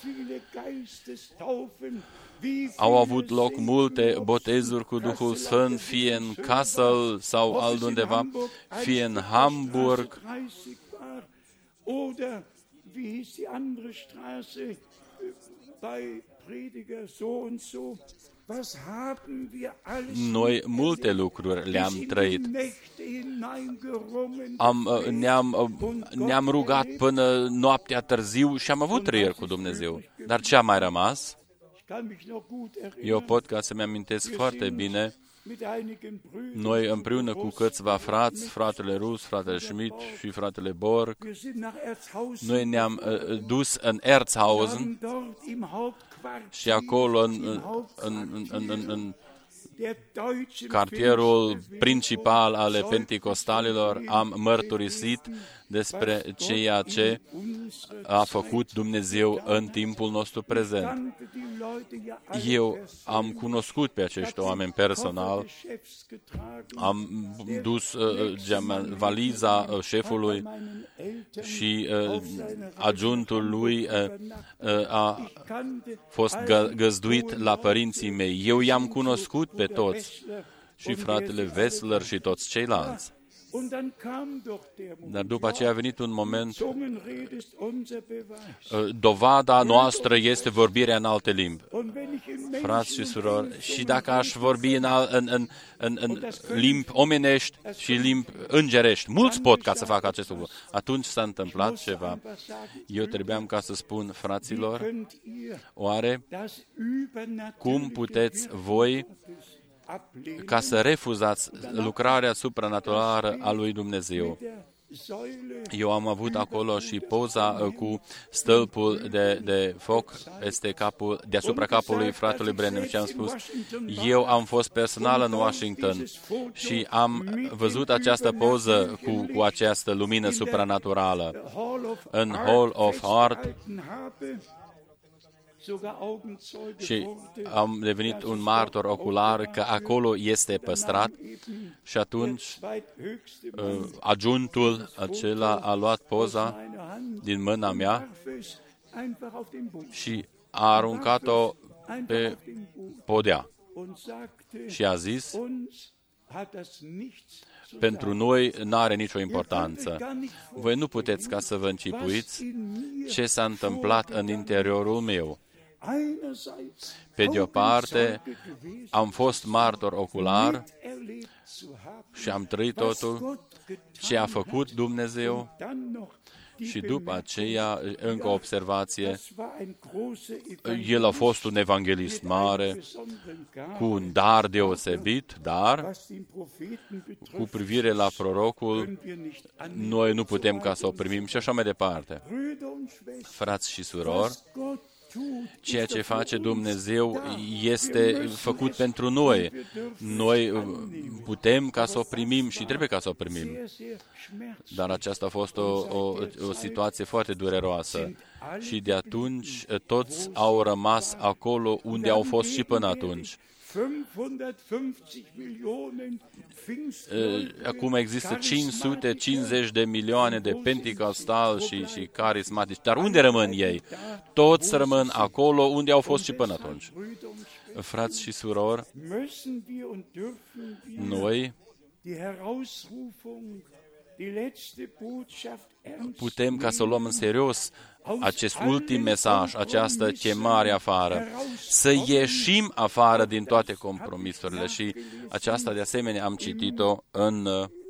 Au avut loc multe botezuri cu Duhul Sfânt, fie în Kassel sau altundeva, fie în Hamburg, noi multe lucruri le-am trăit. Am, ne-am, ne-am rugat până noaptea târziu și am avut trăiri cu Dumnezeu. Dar ce a mai rămas? Eu pot ca să-mi amintesc foarte bine. Noi împreună cu câțiva frați, fratele Rus, fratele Schmidt și fratele Borg, noi ne-am uh, dus în Erzhausen și acolo în, în, în, în, în, în cartierul principal ale penticostalilor am mărturisit despre ceea ce a făcut Dumnezeu în timpul nostru prezent. Eu am cunoscut pe acești oameni personal, am dus uh, valiza șefului și uh, adjuntul lui uh, uh, a fost gă, găzduit la părinții mei. Eu i-am cunoscut pe toți, și fratele Wessler și toți ceilalți. Dar după aceea a venit un moment, dovada noastră este vorbirea în alte limbi. Frați și surori, și dacă aș vorbi în, în, în, în, în limbi omenești și limbi îngerești, mulți pot ca să facă acest lucru. Atunci s-a întâmplat ceva. Eu trebuiam ca să spun, fraților, oare cum puteți voi ca să refuzați lucrarea supranaturală a lui Dumnezeu? Eu am avut acolo și poza cu stâlpul de, de foc peste capul, deasupra capului fratelui Branham și am spus, eu am fost personal în Washington și am văzut această poză cu, cu această lumină supranaturală în Hall of Art și am devenit un martor ocular că acolo este păstrat și atunci adjuntul acela a luat poza din mâna mea și a aruncat-o pe podea și a zis, pentru noi n-are nicio importanță. Voi nu puteți ca să vă închipuiți ce s-a întâmplat în interiorul meu. Pe de o parte, am fost martor ocular și am trăit totul ce a făcut Dumnezeu și după aceea, încă o observație, el a fost un evanghelist mare, cu un dar deosebit, dar cu privire la prorocul, noi nu putem ca să o primim și așa mai departe. Frați și surori, ceea ce face Dumnezeu este făcut pentru noi. Noi putem ca să o primim și trebuie ca să o primim. Dar aceasta a fost o, o, o situație foarte dureroasă. Și de atunci toți au rămas acolo unde au fost și până atunci. Acum există cinci sute cincizeci de milioane de penticostali și, și carismatici. Dar unde rămân ei? Toți rămân acolo unde au fost și până atunci. Frați și surori, noi putem ca să o luăm în serios acest ultim mesaj, această chemare afară, să ieșim afară din toate compromisurile și aceasta de asemenea am citit-o în,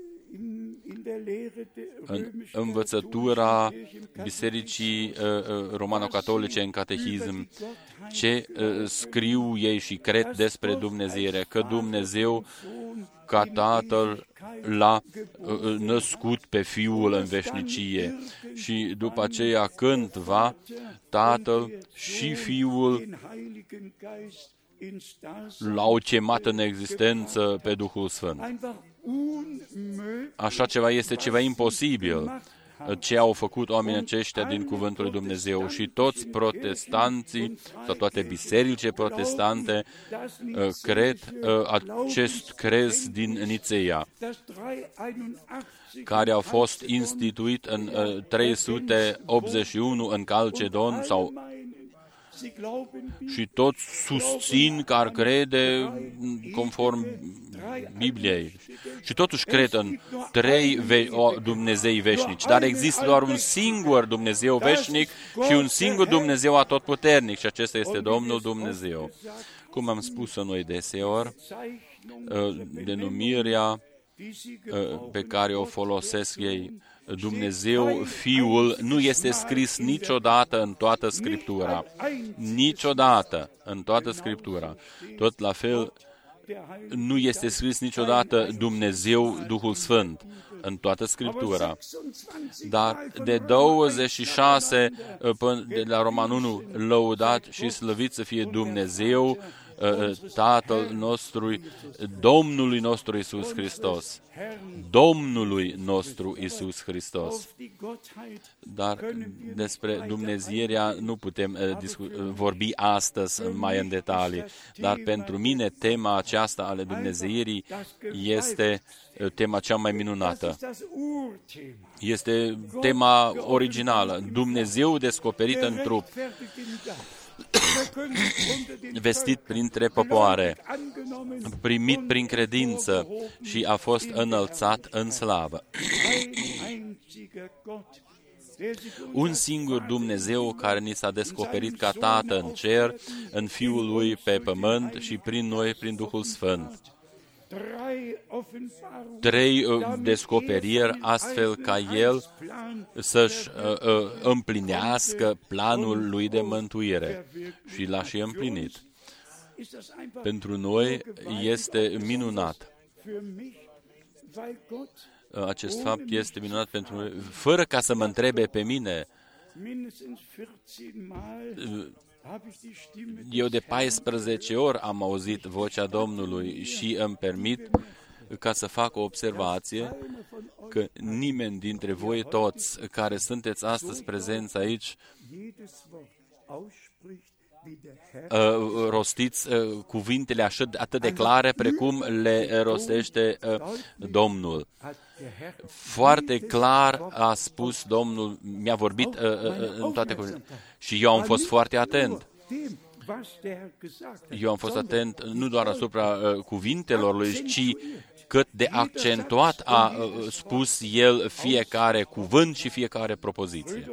în învățătura Bisericii uh, Romano-Catolice în Catehism, ce uh, scriu ei și cred despre Dumnezeire, că Dumnezeu ca Tatăl l-a uh, născut pe Fiul în veșnicie și după aceea cândva Tatăl și Fiul l-au chemat în existență pe Duhul Sfânt. Așa ceva este ceva imposibil, ce au făcut oamenii aceștia din Cuvântul lui Dumnezeu și toți protestanții sau toate bisericile protestante cred acest crez din Nițeia, care a fost instituit în trei sute optzeci și unu în Calcedon sau și toți susțin că ar crede conform Bibliei. Și totuși cred în trei ve- o, Dumnezei veșnici. Dar există doar un singur Dumnezeu veșnic și un singur Dumnezeu atotputernic și acesta este Domnul Dumnezeu. Cum am spus noi deseori, denumirea pe care o folosesc ei, Dumnezeu, Fiul, nu este scris niciodată în toată Scriptura. Niciodată în toată Scriptura. Tot la fel, nu este scris niciodată Dumnezeu, Duhul Sfânt, în toată Scriptura. Dar de douăzeci și șase până de la Roman unu, lăudat și slăvit să fie Dumnezeu, Tatăl nostru, Domnului nostru Iisus Hristos. Domnului nostru Iisus Hristos. Dar despre Dumnezeirea nu putem vorbi astăzi mai în detalii. Dar pentru mine tema aceasta ale Dumnezeirii este tema cea mai minunată. Este tema originală. Dumnezeu descoperit în trup, vestit printre popoare, primit prin credință și a fost înălțat în slavă. Un singur Dumnezeu care ni s-a descoperit ca Tată în cer, în Fiul Lui pe pământ și prin noi, prin Duhul Sfânt. Trei uh, descoperiri astfel ca El să-și uh, uh, împlinească planul Lui de mântuire și l-a și împlinit. Pentru noi este minunat. Acest fapt este minunat pentru noi, fără ca să mă întrebe pe mine. Eu de paisprezece ori am auzit vocea Domnului și îmi permit ca să fac o observație că nimeni dintre voi toți care sunteți astăzi prezenți aici Uh, rostiți uh, cuvintele așa, atât de clare precum le rostește uh, Domnul. Foarte clar a spus Domnul, mi-a vorbit uh, uh, în toate cuvintele. Și eu am fost foarte atent. Eu am fost atent nu doar asupra uh, cuvintelor lui, ci cât de accentuat a uh, spus el fiecare cuvânt și fiecare propoziție.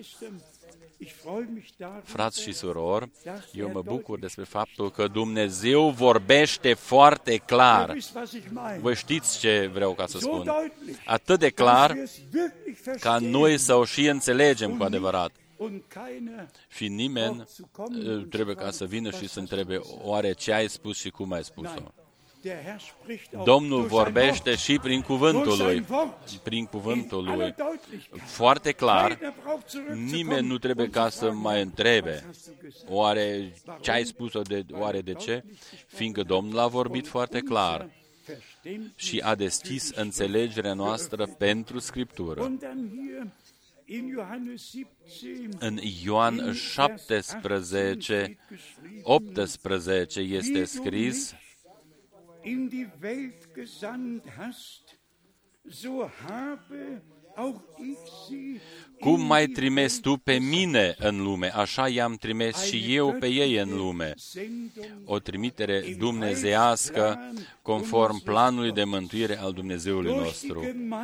Frați și surori, eu mă bucur despre faptul că Dumnezeu vorbește foarte clar. Voi știți ce vreau ca să spun. Atât de clar ca noi să o și înțelegem cu adevărat. Și nimeni trebuie ca să vină și să întrebe oare ce ai spus și cum ai spus-o. Domnul vorbește și prin cuvântul Lui, prin cuvântul Lui, foarte clar. Nimeni nu trebuie ca să mai întrebe oare ce ai spus-o, de, oare de ce, fiindcă Domnul a vorbit foarte clar și a deschis înțelegerea noastră pentru Scriptură. În Ioan șaptesprezece, optsprezece este scris: in die Welt gesandt hast, so habe auch ich sie. Cum m-ai trimis tu pe mine în lume, așa i-am trimis și eu pe ei în lume. O trimitere dumnezeiască conform planului de mântuire al Dumnezeului nostru.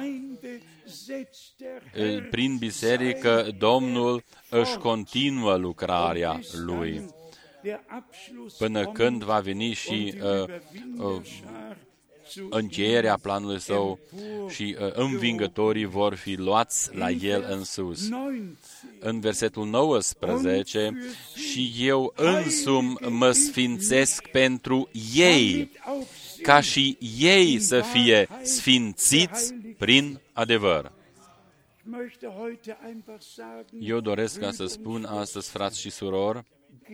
Prin biserică, Domnul își continuă lucrarea Lui, până când va veni și uh, uh, încheierea planului Său și uh, învingătorii vor fi luați la El în sus. În versetul nouăsprezece, și eu însumi mă sfințesc pentru ei, ca și ei să fie sfințiți prin adevăr. Eu doresc ca să spun astăzi, frați și surori,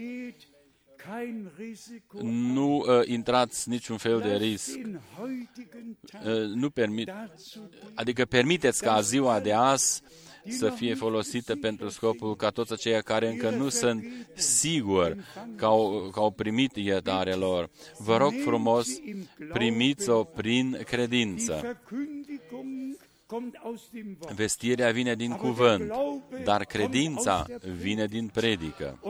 nu uh, intrați niciun fel de risc. Uh, nu permit, adică permiteți ca ziua de azi să fie folosită pentru scopul ca toți aceia care încă nu sunt siguri că au, că au primit iertarea lor. Vă rog frumos, primiți-o prin credință. Vestirea vine din cuvânt, dar credința vine din predică.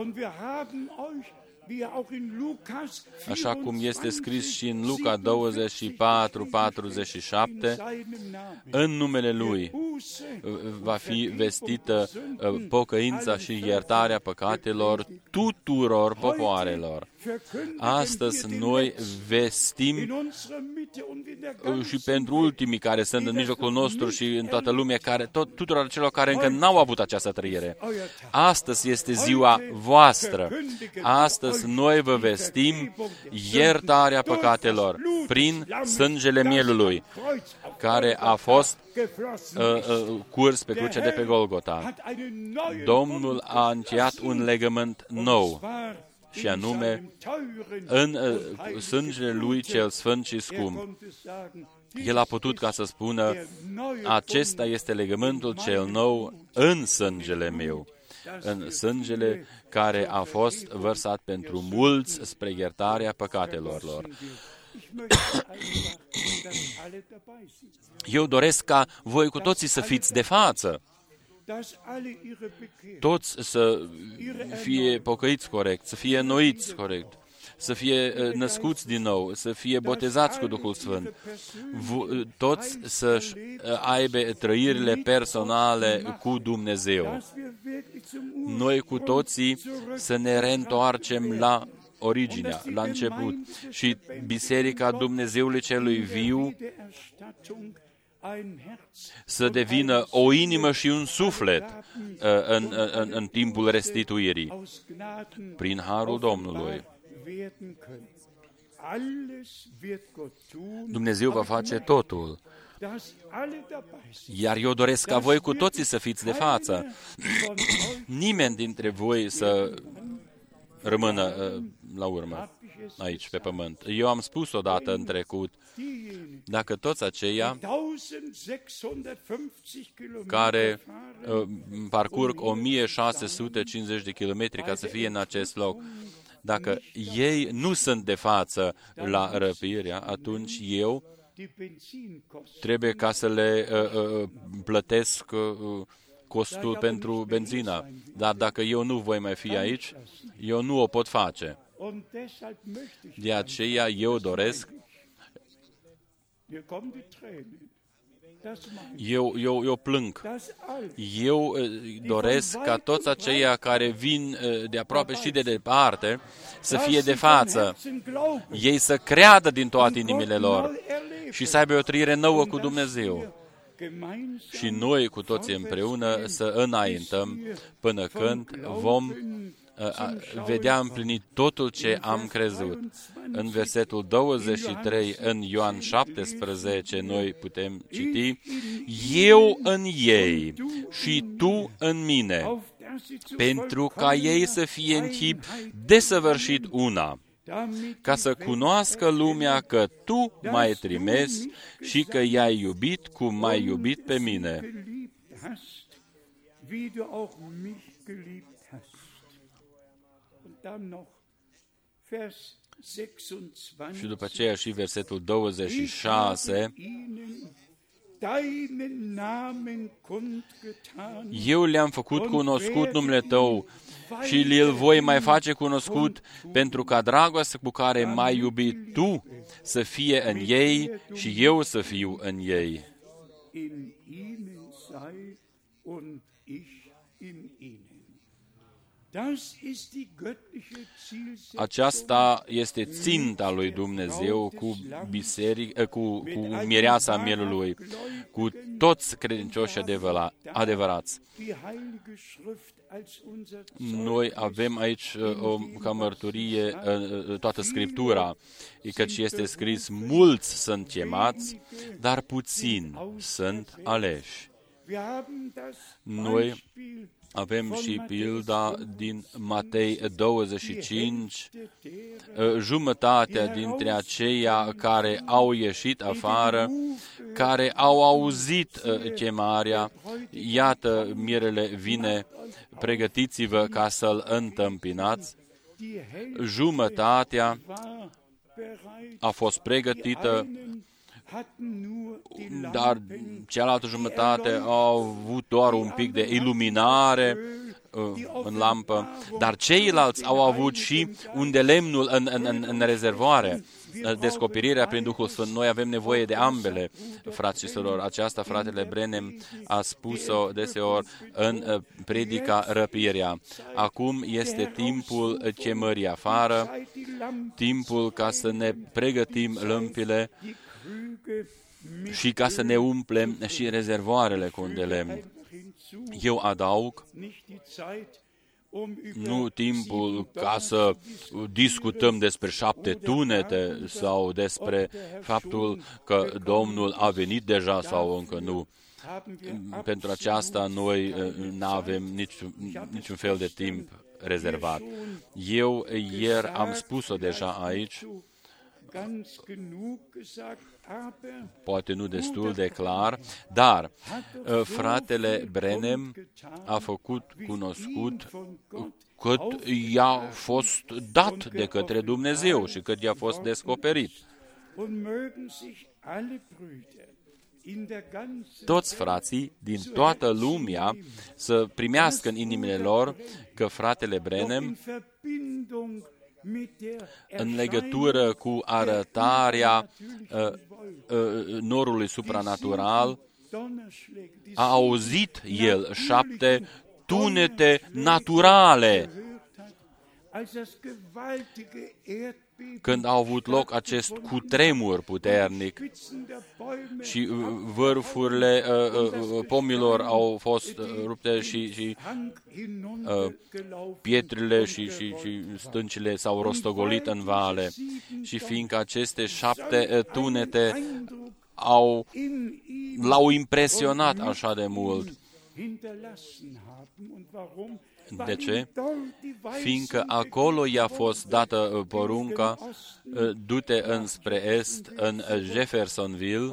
Așa cum este scris și în Luca douăzeci și patru, patruzeci și șapte, în numele Lui va fi vestită pocăința și iertarea păcatelor tuturor popoarelor. Astăzi noi vestim și pentru ultimii care sunt în mijlocul nostru și în toată lumea, care, tot, tuturor celor care încă n-au avut această trăire. Astăzi este ziua voastră. Astăzi noi vă vestim iertarea păcatelor prin sângele mielului, care a fost uh, uh, curs pe crucea de pe Golgota. Domnul a încheiat un legământ nou. și anume în uh, sângele Lui cel sfânt și scump. El a putut ca să spună, acesta este legământul cel nou în sângele meu, în sângele care a fost vărsat pentru mulți spre iertarea păcatelor lor. Eu doresc ca voi cu toții să fiți de față, toți să fie pocăiți corect, să fie înnoiți corect, să fie născuți din nou, să fie botezați cu Duhul Sfânt, toți să-și aibă trăirile personale cu Dumnezeu. Noi cu toții să ne reîntoarcem la originea, la început, și Biserica Dumnezeului Celui Viu să devină o inimă și un suflet în, în, în timpul restituirii, prin harul Domnului. Dumnezeu va face totul. Iar eu doresc ca voi cu toții să fiți de față. Nimeni dintre voi să rămână uh, la urmă aici pe pământ. Eu am spus odată în trecut, dacă toți aceia care uh, parcurg o mie șase sute cincizeci de kilometri ca să fie în acest loc, dacă ei nu sunt de față la răpirea, atunci eu trebuie ca să le uh, uh, plătesc uh, costul pentru benzina. Dar dacă eu nu voi mai fi aici, eu nu o pot face. De aceea eu doresc, eu, eu, eu plâng, eu doresc ca toți aceia care vin de aproape și de departe să fie de față, ei să creadă din toate inimile lor și să aibă o trăire nouă cu Dumnezeu. Și noi cu toții împreună să înaintăm până când vom vedea împlinit totul ce am crezut. În versetul douăzeci și trei, în Ioan șaptesprezece, noi putem citi, eu în ei și tu în mine, pentru ca ei să fie în chip desăvârșit una, ca să cunoască lumea că tu m-ai trimis și că i-ai iubit cum m-ai iubit pe mine. Și după aceea și versetul douăzeci și șase, eu le-am făcut cunoscut numele Tău și le-l voi mai face cunoscut, pentru ca dragostea cu care m-ai iubit Tu să fie în ei și eu să fiu în ei. Aceasta este ținta lui Dumnezeu cu, biseric, cu, cu mireasa mielului, cu toți credincioșii adevărați. Noi avem aici o, ca mărturie toată Scriptura, căci este scris, mulți sunt chemați, dar puțini sunt aleși. Noi avem și pilda din Matei douăzeci și cinci, jumătatea dintre aceia care au ieșit afară, care au auzit chemarea, iată, mirele vine, pregătiți-vă ca să-l întâmpinați. Jumătatea a fost pregătită, dar cealaltă jumătate a avut doar un pic de iluminare în lampă, dar ceilalți au avut și un de lemnul în, în, în, în rezervoare, descoperirea prin Duhul Sfânt. Noi avem nevoie de ambele, frați și surori. Aceasta, fratele Brenem a spus-o deseori în predica răpirea. Acum este timpul chemării afară, timpul ca să ne pregătim lămpile și ca să ne umplem și rezervoarele cu un de lemn. Eu adaug, nu timpul ca să discutăm despre șapte tunete sau despre faptul că Domnul a venit deja sau încă nu. pentru aceasta noi nu avem niciun, niciun fel de timp rezervat. Eu ieri am spus-o deja aici, poate nu destul de clar, dar fratele Branham a făcut cunoscut cât i-a fost dat de către Dumnezeu și cât i-a fost descoperit. Toți frații din toată lumea să primească în inimile lor că fratele Branham, în legătură cu arătarea uh, uh, norului supranatural, a auzit el șapte tunete naturale. Când a avut loc acest cutremur puternic și vârfurile uh, uh, pomilor au fost uh, rupte și, și uh, pietrele și, și, și stâncile s-au rostogolit în vale, și fiindcă aceste șapte uh, tunete au, l-au impresionat așa de mult. De ce? Fiindcă acolo i-a fost dată porunca, du-te înspre est, în Jeffersonville,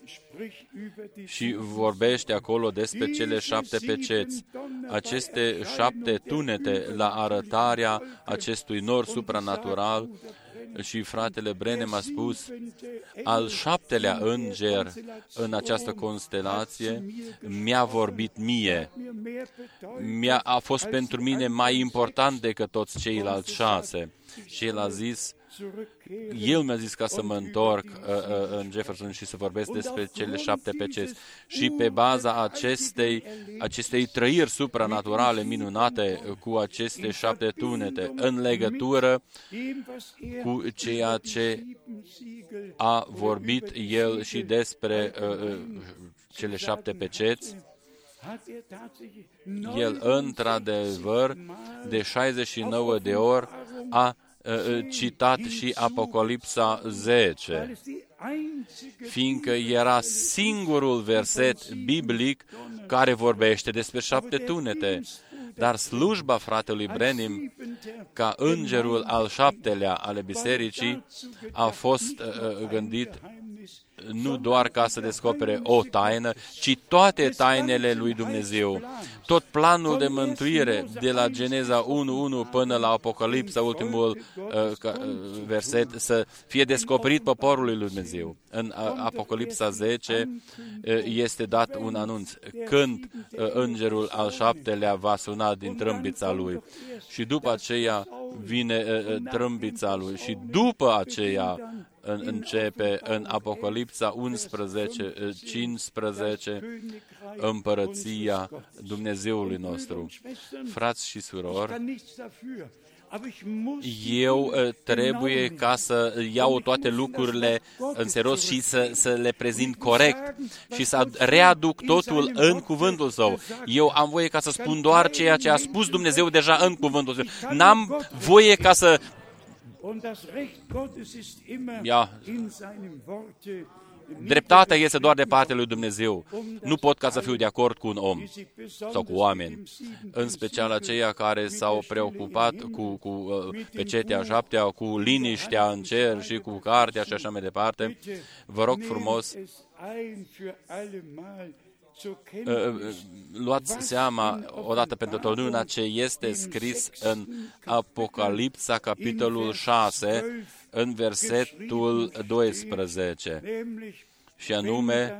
și vorbește acolo despre cele șapte peceți. Aceste șapte tunete la arătarea acestui nor supranatural, și fratele Branham a spus, al șaptelea înger în această constelație mi-a vorbit mie. Mi-a, a fost pentru mine mai important decât toți ceilalți șase. Și el a zis, el mi-a zis ca să mă întorc uh, uh, în Jefferson și să vorbesc despre cele șapte peceți. Și pe baza acestei, acestei trăiri supranaturale minunate cu aceste șapte tunete, în legătură cu ceea ce a vorbit el și despre uh, uh, cele șapte peceți, el într-adevăr de șaizeci și nouă de ori a citat și Apocalipsa zece, fiindcă era singurul verset biblic care vorbește despre șapte tunete. Dar slujba fratelui Branham, ca îngerul al șaptelea ale bisericii, a fost uh, gândit nu doar ca să descopere o taină, ci toate tainele lui Dumnezeu. Tot planul de mântuire, de la Geneza unu unu până la Apocalipsa, ultimul uh, verset, să fie descoperit poporului lui Dumnezeu. În uh, Apocalipsa zece uh, este dat un anunț. Când uh, îngerul al șaptelea va suna din trâmbița lui. Și după aceea vine uh, trâmbița lui. Și după aceea începe în Apocalipsa unsprezece cincisprezece împărăția Dumnezeului nostru. Frați și surori, eu trebuie ca să iau toate lucrurile în serios și să, să le prezint corect și să readuc totul în cuvântul Său. Eu am voie ca să spun doar ceea ce a spus Dumnezeu deja în cuvântul Său. N-am voie ca să Ja, dreptatea este doar de partea lui Dumnezeu. Nu pot ca să fiu de acord cu un om sau cu oameni, în special aceia care s-au preocupat cu, cu uh, pecetea șaptea, cu liniștea în cer și cu cartea și așa mai departe. Vă rog frumos, luați seama odată pentru totdeauna ce este scris în Apocalipsa, capitolul șase, în versetul doisprezece, și anume,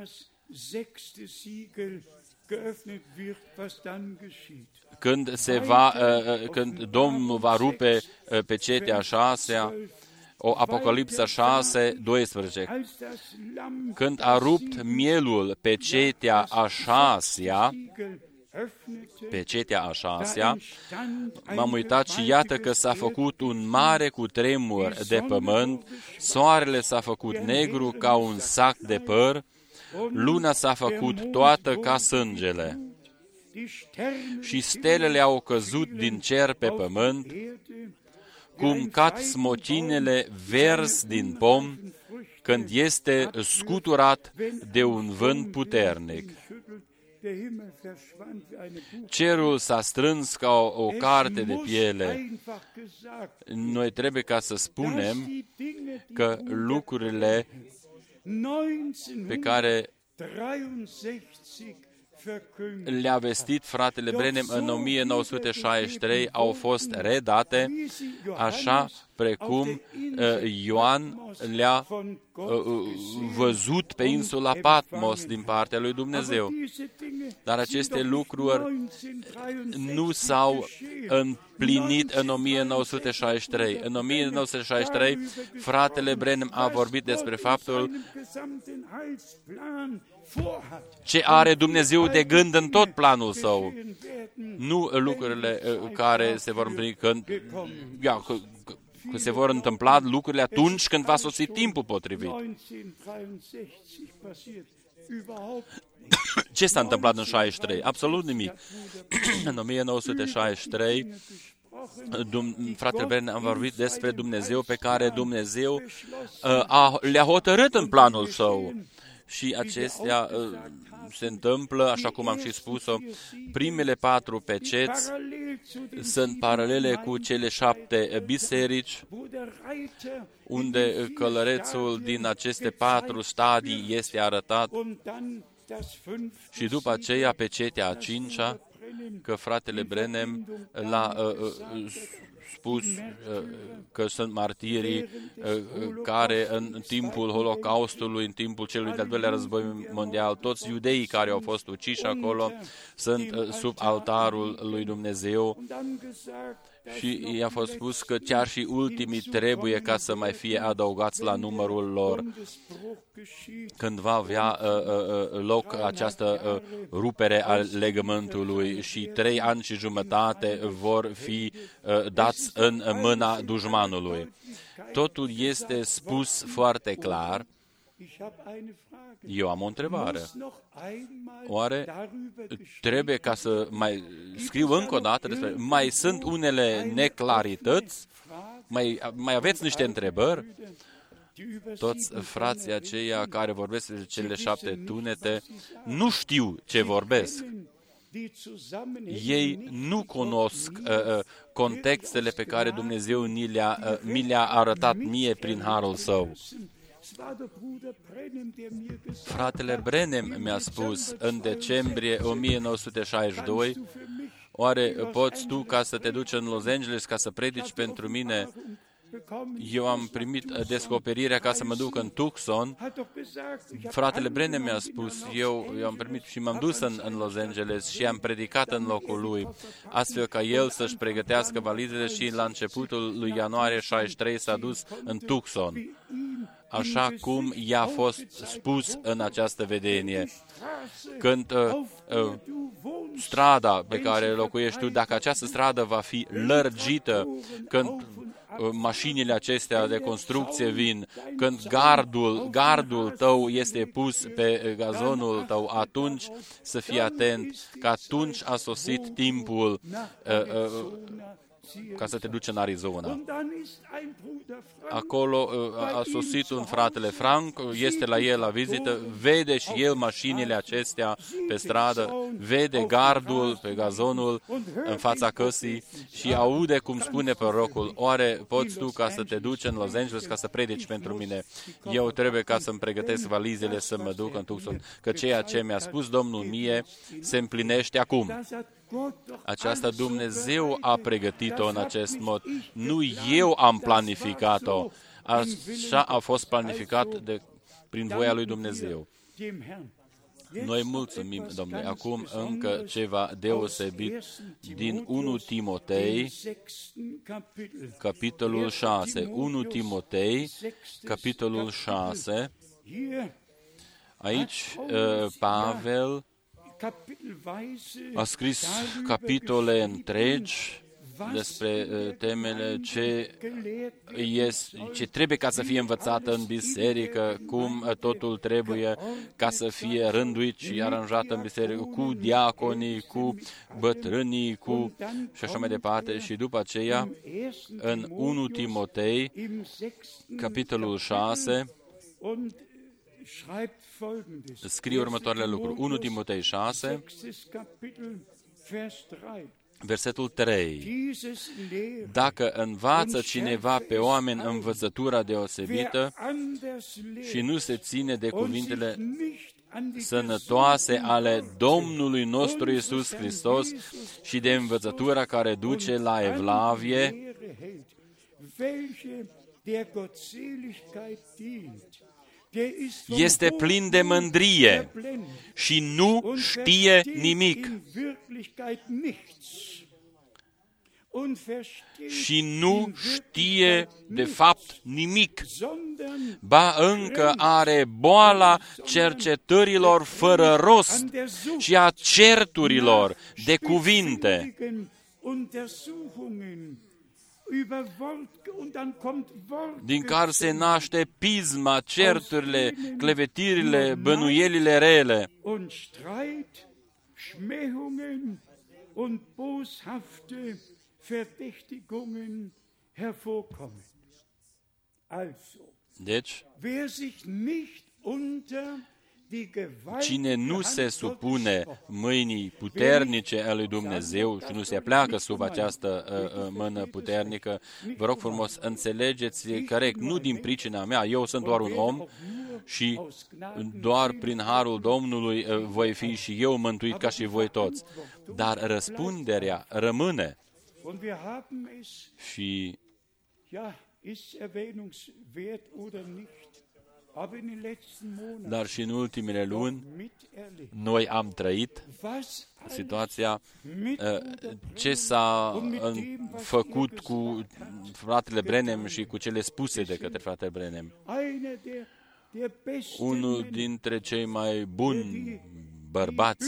când se va, când Domnul va rupe pecetea șasea, o Apocalipsa șase, doisprezece. Când a rupt mielul pecetea a șasea, pecetea a șasea, m-am uitat și iată că s-a făcut un mare cutremur de pământ, soarele s-a făcut negru ca un sac de păr, luna s-a făcut toată ca sângele și stelele au căzut din cer pe pământ, cum cad smocinele verzi din pom, când este scuturat de un vânt puternic. Cerul s-a strâns ca o, o carte de piele. Noi trebuie ca să spunem că lucrurile pe care le-a vestit fratele Branham în o mie nouă sute șaizeci și trei au fost redate, așa precum uh, Ioan le-a uh, văzut pe insula Patmos din partea lui Dumnezeu. Dar aceste lucruri nu s-au împlinit în o mie nouă sute șaizeci și trei. În o mie nouă sute șaizeci și trei, fratele Branham a vorbit despre faptul ce are Dumnezeu de gând în tot planul său. Nu lucrurile care se vor împlini când, ia, că, că se vor întâmpla lucrurile atunci când va sosi timpul potrivit. Ce s-a întâmplat în șaizeci și trei? Absolut nimic. În o mie nouă sute șaizeci și trei, fratele Branham a vorbit despre Dumnezeu pe care Dumnezeu a, le-a hotărât în planul său. Și acestea uh, se întâmplă, așa cum am și spus-o, primele patru peceți sunt paralele cu cele șapte biserici, unde călărețul din aceste patru stadii este arătat, și după aceea pecetea a cincea, că fratele Branham l-a uh, uh, spus uh, că sunt martirii uh, care în timpul Holocaustului, în timpul celui de-al doilea război mondial, toți iudeii care au fost uciși acolo sunt uh, sub altarul lui Dumnezeu. Și i-a fost spus că chiar și ultimii trebuie ca să mai fie adăugați la numărul lor când va avea uh, uh, loc această uh, rupere a legământului și trei ani și jumătate vor fi uh, dați în mâna dușmanului. Totul este spus foarte clar. Eu am o întrebare. Oare trebuie ca să mai scriu încă o dată despre... Mai sunt unele neclarități? Mai, mai aveți niște întrebări? Toți frații aceia care vorbesc despre cele șapte tunete nu știu ce vorbesc. Ei nu cunosc uh, contextele pe care Dumnezeu ni le-a, uh, mi le-a arătat mie prin harul Său. Fratele Branham mi-a spus în decembrie o mie nouă sute șaizeci și doi, oare poți tu ca să te duci în Los Angeles ca să predici pentru mine? Eu am primit descoperirea ca să mă duc în Tucson. Fratele Branham mi-a spus, eu, eu am primit și m-am dus în, în Los Angeles și am predicat în locul lui, astfel ca el să-și pregătească valizele și la începutul lui ianuarie șaizeci și trei s-a dus în Tucson, așa cum i-a fost spus în această vedenie. Când uh, uh, strada pe care locuiești tu, dacă această stradă va fi lărgită, când uh, mașinile acestea de construcție vin, când gardul, gardul tău este pus pe gazonul tău, atunci să fii atent, că atunci a sosit timpul uh, uh, ca să te duci în Arizona. Acolo a sosit un fratele Frank, este la el la vizită, vede și el mașinile acestea pe stradă, vede gardul pe gazonul în fața căsii și aude cum spune prorocul, oare poți tu ca să te duci în Los Angeles ca să predici pentru mine? Eu trebuie ca să-mi pregătesc valizele să mă duc în Tucson, că ceea ce mi-a spus Domnul mie se împlinește acum. Aceasta Dumnezeu a pregătit-o în acest mod. Nu eu am planificat-o. Așa a fost planificat de, prin voia lui Dumnezeu. Noi mulțumim, Domnule. Acum încă ceva deosebit din unu Timotei, capitolul șase. unu Timotei, capitolul șase. Aici Pavel a scris capitole întregi despre temele ce, este, ce trebuie ca să fie învățată în biserică, cum totul trebuie ca să fie rânduit și aranjat în biserică, cu diaconii, cu bătrânii, cu și așa mai departe. Și după aceea, în unu Timotei, capitolul șase, scrie următoarele lucruri. unu Timotei șase, versetul trei. Dacă învață cineva pe oameni învățătura deosebită și nu se ține de cuvintele sănătoase ale Domnului nostru Iisus Hristos și de învățătura care duce la evlavie, este plin de mândrie și nu știe nimic. Și nu știe de fapt nimic, ba încă are boala cercetărilor fără rost și a certurilor de cuvinte. Din care se naște pisma, certurile, clevetirile, bănuielile rele. Deci, cine nu se supune mâinii puternice a lui Dumnezeu și nu se pleacă sub această uh, mână puternică, vă rog frumos, înțelegeți corect, nu din pricina mea, eu sunt doar un om și doar prin harul Domnului uh, voi fi și eu mântuit ca și voi toți. Dar răspunderea rămâne. Și dar și în ultimele luni noi am trăit situația, ce s-a făcut cu fratele Branham și cu cele spuse de către fratele Branham. Unul dintre cei mai buni bărbați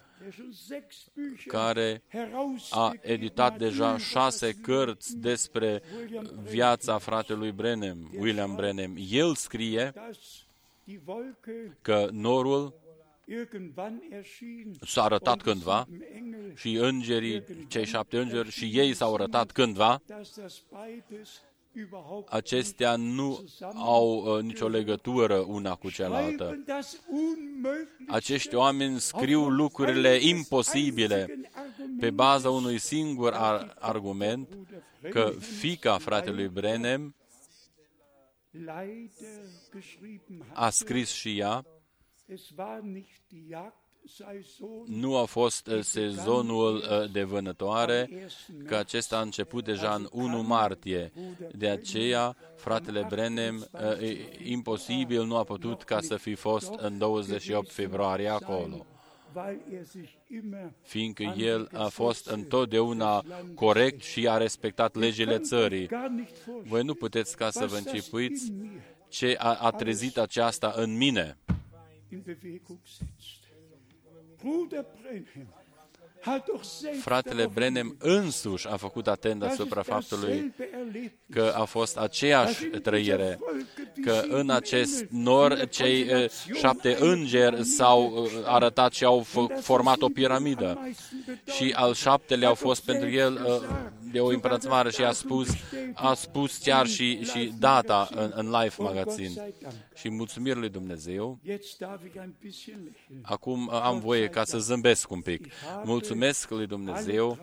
care a editat deja șase cărți despre viața fratelui Branham, William Branham. El scrie că norul s-a arătat cândva și îngerii, cei șapte îngeri, și ei s-au arătat cândva. Acestea nu au uh, nicio legătură una cu cealaltă. Acești oameni scriu lucrurile imposibile pe baza unui singur ar- argument, că fiica fratelui Branham a scris și ea. Nu a fost sezonul de vânătoare, că acesta a început deja în unu martie. De aceea, fratele Branham, imposibil nu a putut ca să fi fost în douăzeci și opt februarie acolo, fiindcă el a fost întotdeauna corect și a respectat legile țării. Voi nu puteți ca să vă închipuiți ce a, a trezit aceasta în mine. Fratele Branham însuși a făcut atent asupra faptului că a fost aceeași trăire, că în acest nor cei uh, șapte îngeri s-au uh, arătat și au f- format o piramidă. Și al șaptele au fost pentru el uh, de o importanță mare și a spus, a spus chiar și, și data în, în Life Magazine. Și mulțumiri lui Dumnezeu. Acum am voie ca să zâmbesc un pic. Mulțumesc lui Dumnezeu.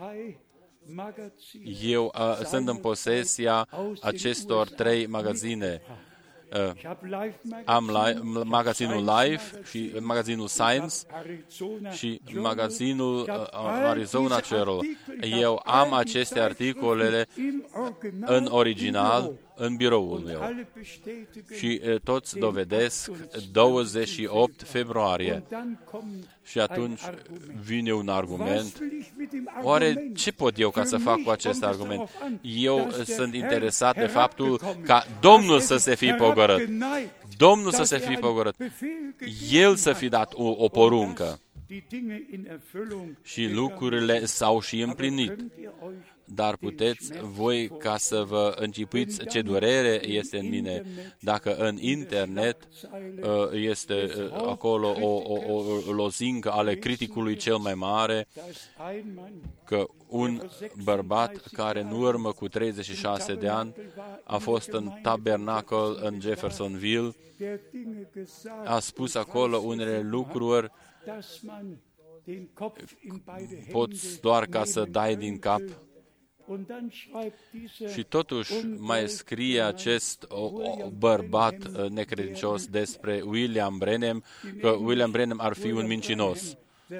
Eu uh, sunt în posesia acestor trei magazine. Uh, am li- magazinul Life și magazinul Science și magazinul uh, Arizona Journal. Eu am aceste articole în original în biroul meu și uh, toți dovedesc douăzeci și opt februarie. Și atunci vine un argument. Oare ce pot eu ca să fac cu acest argument? Eu sunt interesat de faptul ca Domnul să se fi pogorât. Domnul să se fi pogorât. El să fi dat o, o poruncă. și lucrurile s-au și împlinit. Dar puteți voi ca să vă închipuiți ce durere este în mine dacă în internet este acolo o, o, o lozincă ale criticului cel mai mare, că un bărbat care în urmă cu treizeci și șase de ani a fost în tabernacol în Jeffersonville, a spus acolo unele lucruri, poți doar ca să dai din cap. Și totuși mai scrie acest o, o, bărbat necredincios despre William Branham, că William Branham ar fi un mincinos.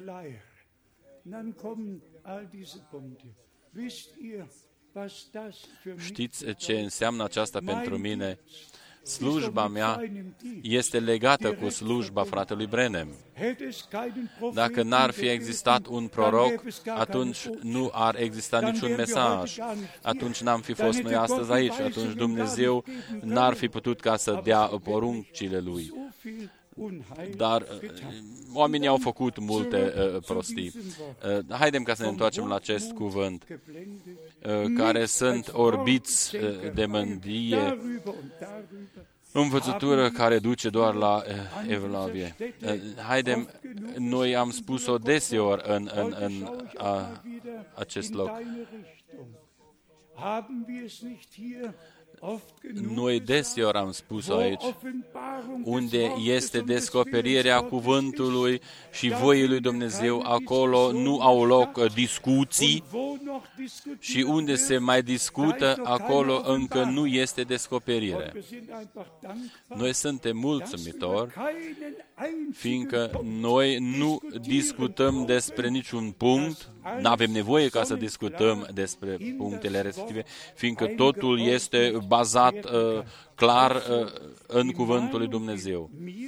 Știți ce înseamnă aceasta pentru mine? Slujba mea este legată cu slujba fratelui Branham. Dacă n-ar fi existat un proroc, atunci nu ar exista niciun mesaj. Atunci n-am fi fost noi astăzi aici. Atunci Dumnezeu n-ar fi putut ca să dea poruncile Lui. Dar oamenii au făcut multe uh, prostii. Uh, haidem ca să ne întoarcem la acest cuvânt, uh, care sunt orbiți uh, de mândrie, învățătură care duce doar la uh, evlavie. Uh, haidem, noi am spus-o deseori în, în, în uh, acest loc. Noi deseori am spus-o aici, unde este descoperirea cuvântului și voii lui Dumnezeu, acolo nu au loc discuții și unde se mai discută, acolo încă nu este descoperire. Noi suntem mulțumitori, fiindcă noi nu discutăm despre niciun punct, nu avem nevoie ca să discutăm despre punctele respective, fiindcă totul este bazat uh, clar uh, în cuvântul lui Dumnezeu.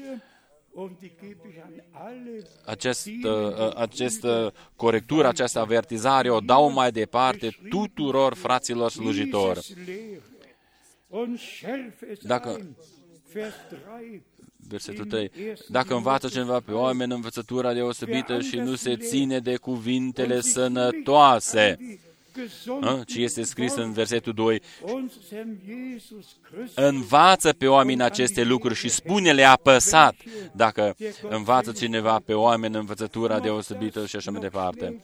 Acest, uh, această corectură, această avertizare o dau mai departe tuturor fraților slujitori. Dacă Versetul trei. Dacă învață cineva pe oameni învățătura deosebită și nu se ține de cuvintele sănătoase, ci este scris în versetul doi, învață pe oameni aceste lucruri și spune-le apăsat, dacă învață cineva pe oameni învățătura deosebită și așa mai departe.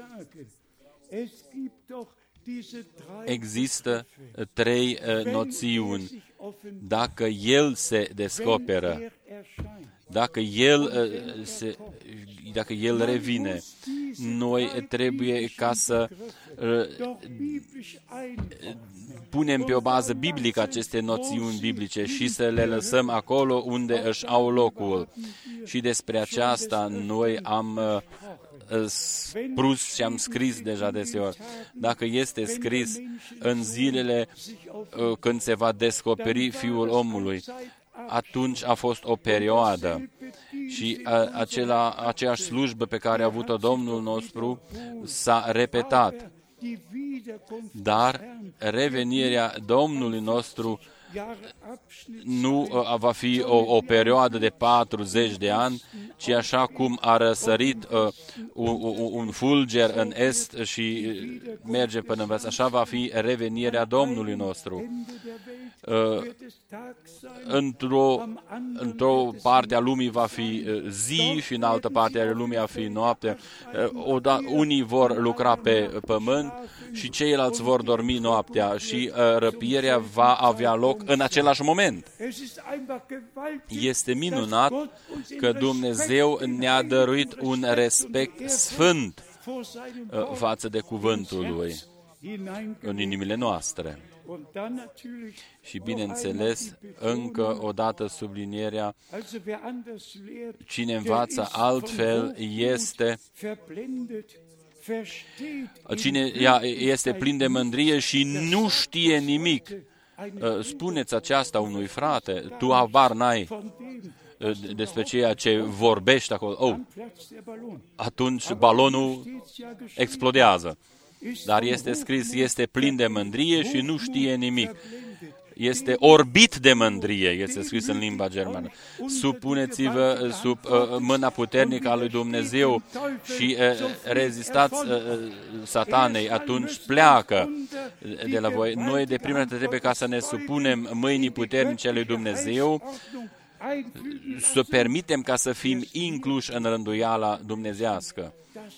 Există trei uh, noțiuni. Dacă El se descoperă, dacă El, uh, se, dacă El revine, noi trebuie ca să uh, punem pe o bază biblică aceste noțiuni biblice și să le lăsăm acolo unde își au locul. Și despre aceasta noi am uh, spus și am scris deja deseori. Dacă este scris în zilele uh, când se va descoperi Fiul omului, atunci a fost o perioadă și a, acela, aceeași slujbă pe care a avut-o Domnul nostru s-a repetat. Dar revenirea Domnului nostru nu uh, va fi o, o perioadă de patruzeci de ani, ci așa cum a răsărit uh, un, un fulger în est și merge până în vest, așa va fi revenirea Domnului nostru. Uh, într-o, într-o parte a lumii va fi zi și în altă parte a lumii va fi noapte. Uh, unii vor lucra pe pământ și ceilalți vor dormi noaptea și uh, răpirea va avea loc în același moment. Este minunat că Dumnezeu ne-a dăruit un respect sfânt uh, față de cuvântul Lui în inimile noastre. Și, bineînțeles, încă o dată sublinierea, cine învață altfel este, cine este plin de mândrie și nu știe nimic. Spuneți aceasta unui frate, tu habar n-ai despre ceea ce vorbești acolo. Oh, atunci balonul explodează. Dar este scris, este plin de mândrie și nu știe nimic. este orbit de mândrie, este scris în limba germană. Supuneți-vă sub mâna puternică a lui Dumnezeu și rezistați satanei, atunci pleacă de la voi. Noi de prima dată trebuie ca să ne supunem mâinii puternice a lui Dumnezeu, să permitem ca să fim incluși în rânduiala dumnezească.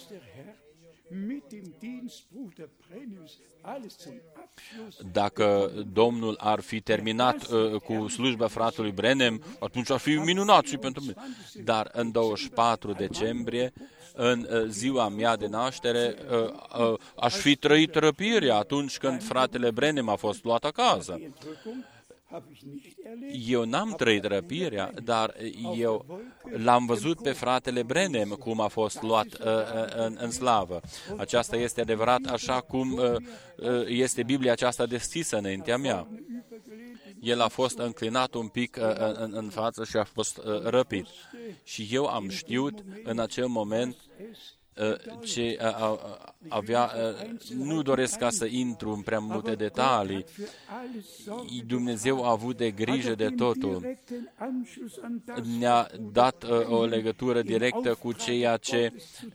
Dacă Domnul ar fi terminat uh, cu slujba fratelui Branham, atunci ar fi minunat și pentru mine. Dar în douăzeci și patru decembrie, în uh, ziua mea de naștere, uh, uh, aș fi trăit răpirea atunci când fratele Branham a fost luat acasă. Eu n-am trăit răpirea, dar eu l-am văzut pe fratele Branham cum a fost luat uh, în, în slavă. Aceasta este adevărat, așa cum uh, este Biblia aceasta deschisă înaintea mea. El a fost înclinat un pic uh, în, în față și a fost uh, răpit. Și eu am știut în acel moment ce avea, nu doresc ca să intru în prea multe detalii. Dumnezeu a avut de grijă de totul. Ne-a dat o legătură directă cu ceea ce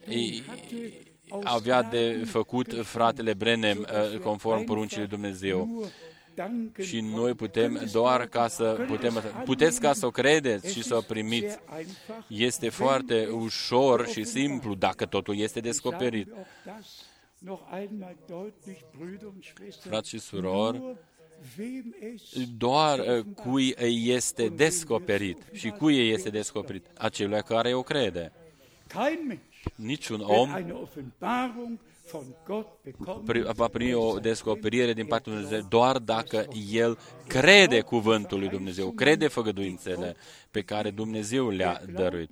avea de făcut fratele Branham conform poruncii lui Dumnezeu. Și noi putem doar ca să putem, puteți ca să o credeți și să o primiți. Este foarte ușor și simplu dacă totul este descoperit. Frați și surori, doar cui este descoperit. Și cui este descoperit? Acelui care o crede. Niciun om va primi o descoperire din partea lui Dumnezeu doar dacă el crede cuvântul lui Dumnezeu, crede făgăduințele pe care Dumnezeu le-a dăruit.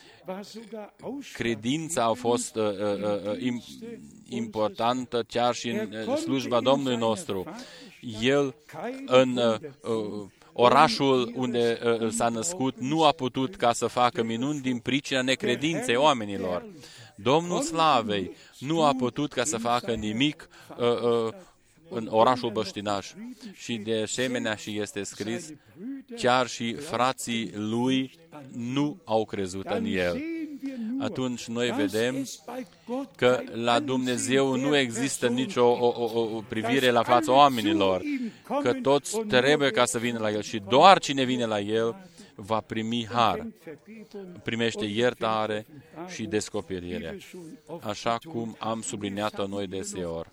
Credința a fost uh, uh, importantă chiar și în slujba Domnului nostru. El în uh, orașul unde uh, s-a născut nu a putut ca să facă minuni din pricina necredinței oamenilor. Domnul Slavei nu a putut ca să facă nimic uh, uh, în orașul băștinaș. Și de asemenea și este scris, chiar și frații lui nu au crezut în el. Atunci noi vedem că la Dumnezeu nu există nicio o, o, o privire la fața oamenilor, că toți trebuie ca să vină la el și doar cine vine la el va primi har, primește iertare și descoperire, așa cum am subliniat-o noi deseori.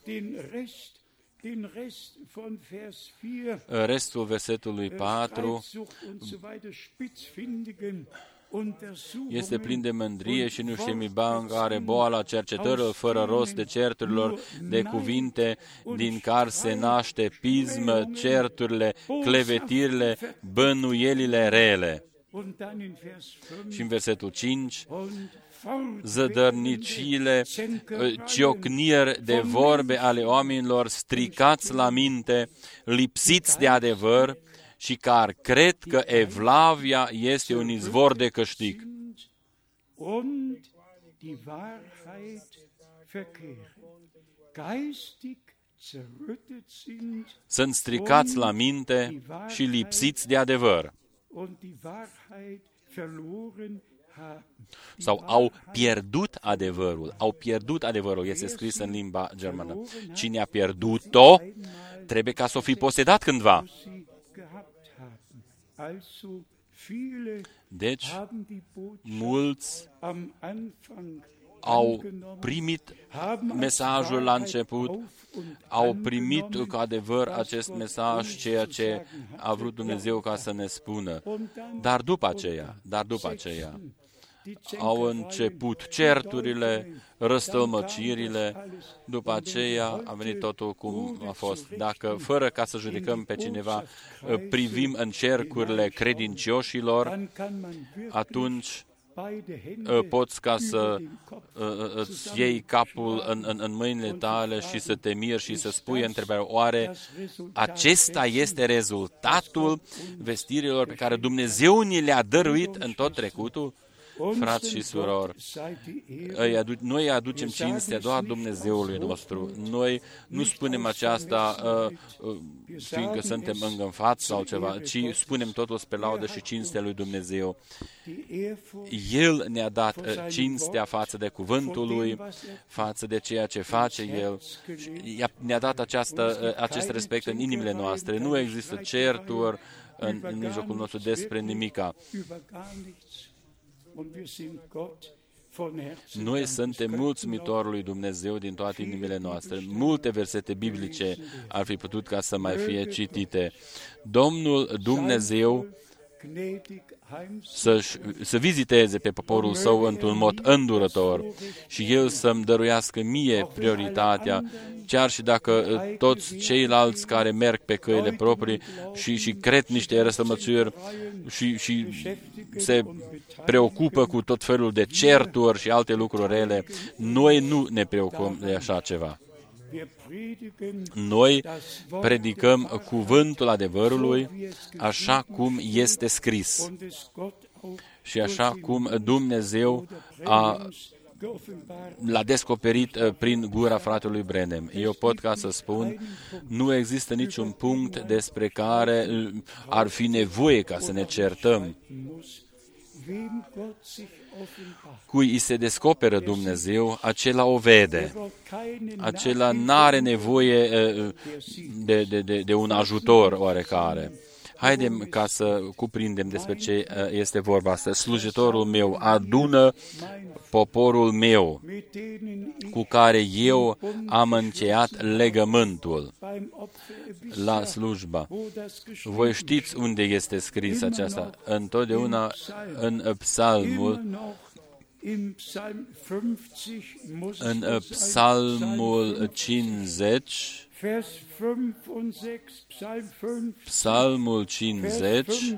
Restul versetului patru este plin de mândrie și nu știe miba, are boala cercetărilor fără rost, de certurilor, de cuvinte din care se naște pismă, certurile, clevetirile, bănuielile rele. Și în versetul cinci, zădărniciile, ciocniri de vorbe ale oamenilor, stricați la minte, lipsiți de adevăr, și care cred că evlavia este un izvor de câștig. Sunt stricați la minte și lipsiți de adevăr. Sau au pierdut adevărul. Au pierdut adevărul. Este scris în limba germană. Cine a pierdut-o, trebuie ca să o fi posedat cândva. Deci, mulți au primit mesajul la început, au primit cu adevăr acest mesaj, ceea ce a vrut Dumnezeu ca să ne spună. Dar după aceea, dar după aceea, au început certurile, răstălmăcirile, după aceea a venit totul cum a fost. Dacă, fără ca să judecăm pe cineva, privim în cercurile credincioșilor, atunci poți ca să îți iei capul în, în, în mâinile tale și să te miri și să spui întrebarea, oare acesta este rezultatul vestirilor pe care Dumnezeu ni le-a dăruit în tot trecutul? frați și surori, noi aducem cinstea doar Dumnezeului nostru. Noi nu spunem aceasta uh, uh, fiindcă suntem îngânfați sau ceva, ci spunem totul spre laudă și cinstea lui Dumnezeu. El ne-a dat uh, cinstea față de cuvântul lui, față de ceea ce face El. Ne-a dat această, uh, acest respect în inimile noastre. Nu există certuri în, în mijlocul nostru despre nimica. Noi suntem mulțumitori lui Dumnezeu din toate inimile noastre. Multe versete biblice ar fi putut ca să mai fie citite. Domnul Dumnezeu să, să viziteze pe poporul său într-un mod îndurător și El să-mi dăruiască mie prioritatea, chiar și dacă toți ceilalți care merg pe căile proprii și, și cred niște răsămățuri și, și se preocupă cu tot felul de certuri și alte lucruri rele, noi nu ne preocupăm de așa ceva. Noi predicăm cuvântul adevărului așa cum este scris și așa cum Dumnezeu a, l-a descoperit prin gura fratelui Branham. Eu pot ca să spun, nu există niciun punct despre care ar fi nevoie ca să ne certăm. Cui îi se descoperă Dumnezeu, acela o vede. Acela n-are nevoie de, de, de, de un ajutor oarecare. Haidem ca să cuprindem despre ce este vorba asta. Slujitorul meu adună poporul meu cu care eu am încheiat legământul la slujba. Voi știți unde este scris aceasta? Întotdeauna în psalmul în psalmul cincizeci, psalmul cincizeci,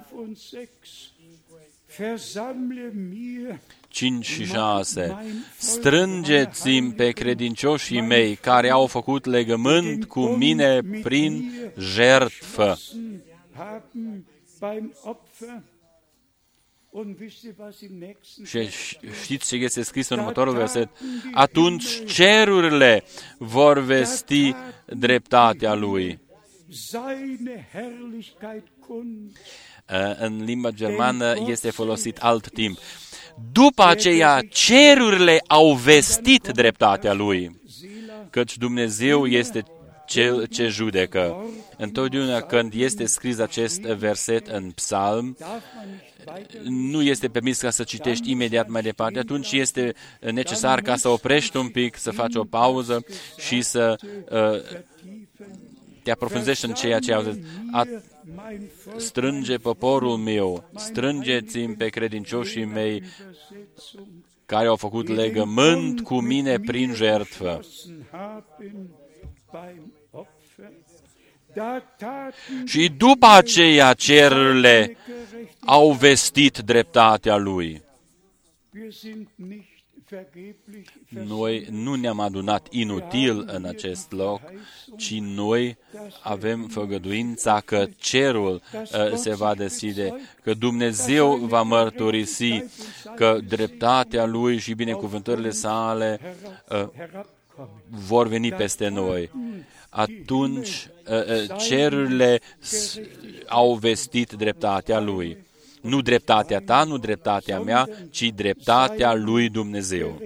cinci și șase. Strângeți-mi pe credincioșii mei care au făcut legământ cu mine prin jertfă. Și știți ce este scris în următorul verset? Atunci cerurile vor vesti dreptatea lui. În limba germană este folosit alt timp. După aceea, cerurile au vestit dreptatea lui, căci Dumnezeu este Cel ce judecă. Întotdeauna când este scris acest verset în psalm, nu este permis ca să citești imediat mai departe, atunci este necesar ca să oprești un pic, să faci o pauză și să uh, te aprofundești în ceea ce auzi. Strânge poporul meu, strângeți-mi pe credincioșii mei care au făcut legământ cu mine prin jertfă. Și după aceea cerurile au vestit dreptatea lui. Noi nu ne-am adunat inutil în acest loc, ci noi avem făgăduința că cerul uh, se va deschide, că Dumnezeu va mărturisi că dreptatea lui și binecuvântările sale uh, vor veni peste noi. Atunci uh, cerurile au vestit dreptatea lui. Nu dreptatea ta, nu dreptatea mea, ci dreptatea lui Dumnezeu.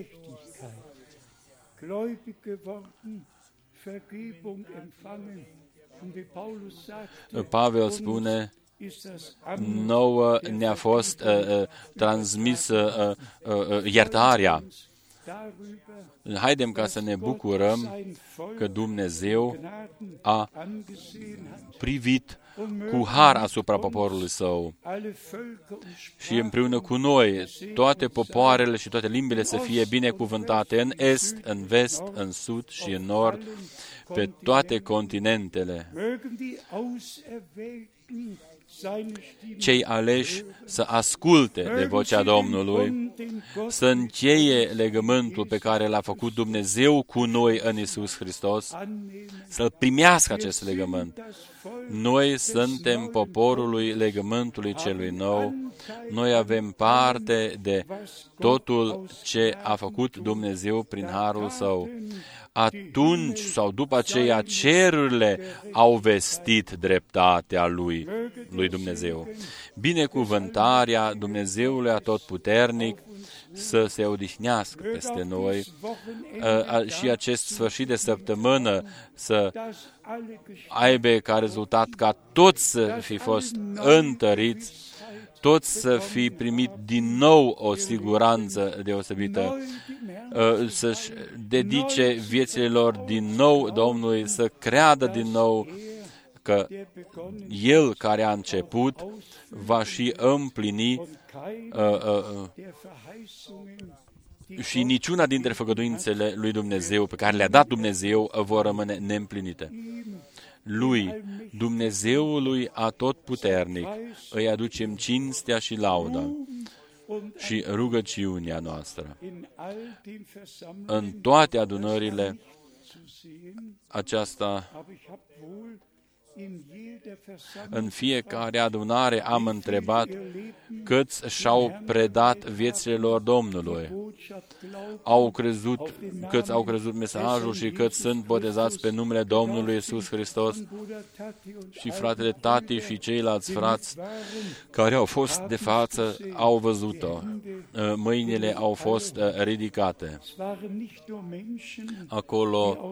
Pavel spune, nouă ne-a fost uh, uh, transmisă uh, uh, iertarea. Haidem ca să ne bucurăm că Dumnezeu a privit cu har asupra poporului său și împreună cu noi toate popoarele și toate limbile să fie binecuvântate în est, în vest, în sud și în nord, pe toate continentele. cei aleși să asculte de vocea Domnului, să încheie legământul pe care l-a făcut Dumnezeu cu noi în Iisus Hristos, să-l primească acest legământ. Noi suntem poporului legământului celui nou, noi avem parte de totul ce a făcut Dumnezeu prin harul Său. Atunci sau după aceea cerurile au vestit dreptatea lui, lui Dumnezeu. Binecuvântarea Dumnezeului Atotputernic să se odihnească peste noi și acest sfârșit de săptămână să aibă ca rezultat ca toți să fi fost întăriți, toți să fi primit din nou o siguranță deosebită, să-și dedice viețile lor din nou Domnului, să creadă din nou că El care a început va și împlini uh, uh, și niciuna dintre făgăduințele lui Dumnezeu pe care le-a dat Dumnezeu vor rămâne neîmplinite. Lui, Dumnezeului Atotputernic, îi aducem cinstea și lauda și rugăciunea noastră. În toate adunările aceasta, în fiecare adunare am întrebat câți și-au predat viețile lor Domnului, au crezut, câți au crezut mesajul și câți sunt botezați pe numele Domnului Iisus Hristos. Și fratele Tati și ceilalți frați care au fost de față au văzut-o. Mâinile au fost ridicate. Acolo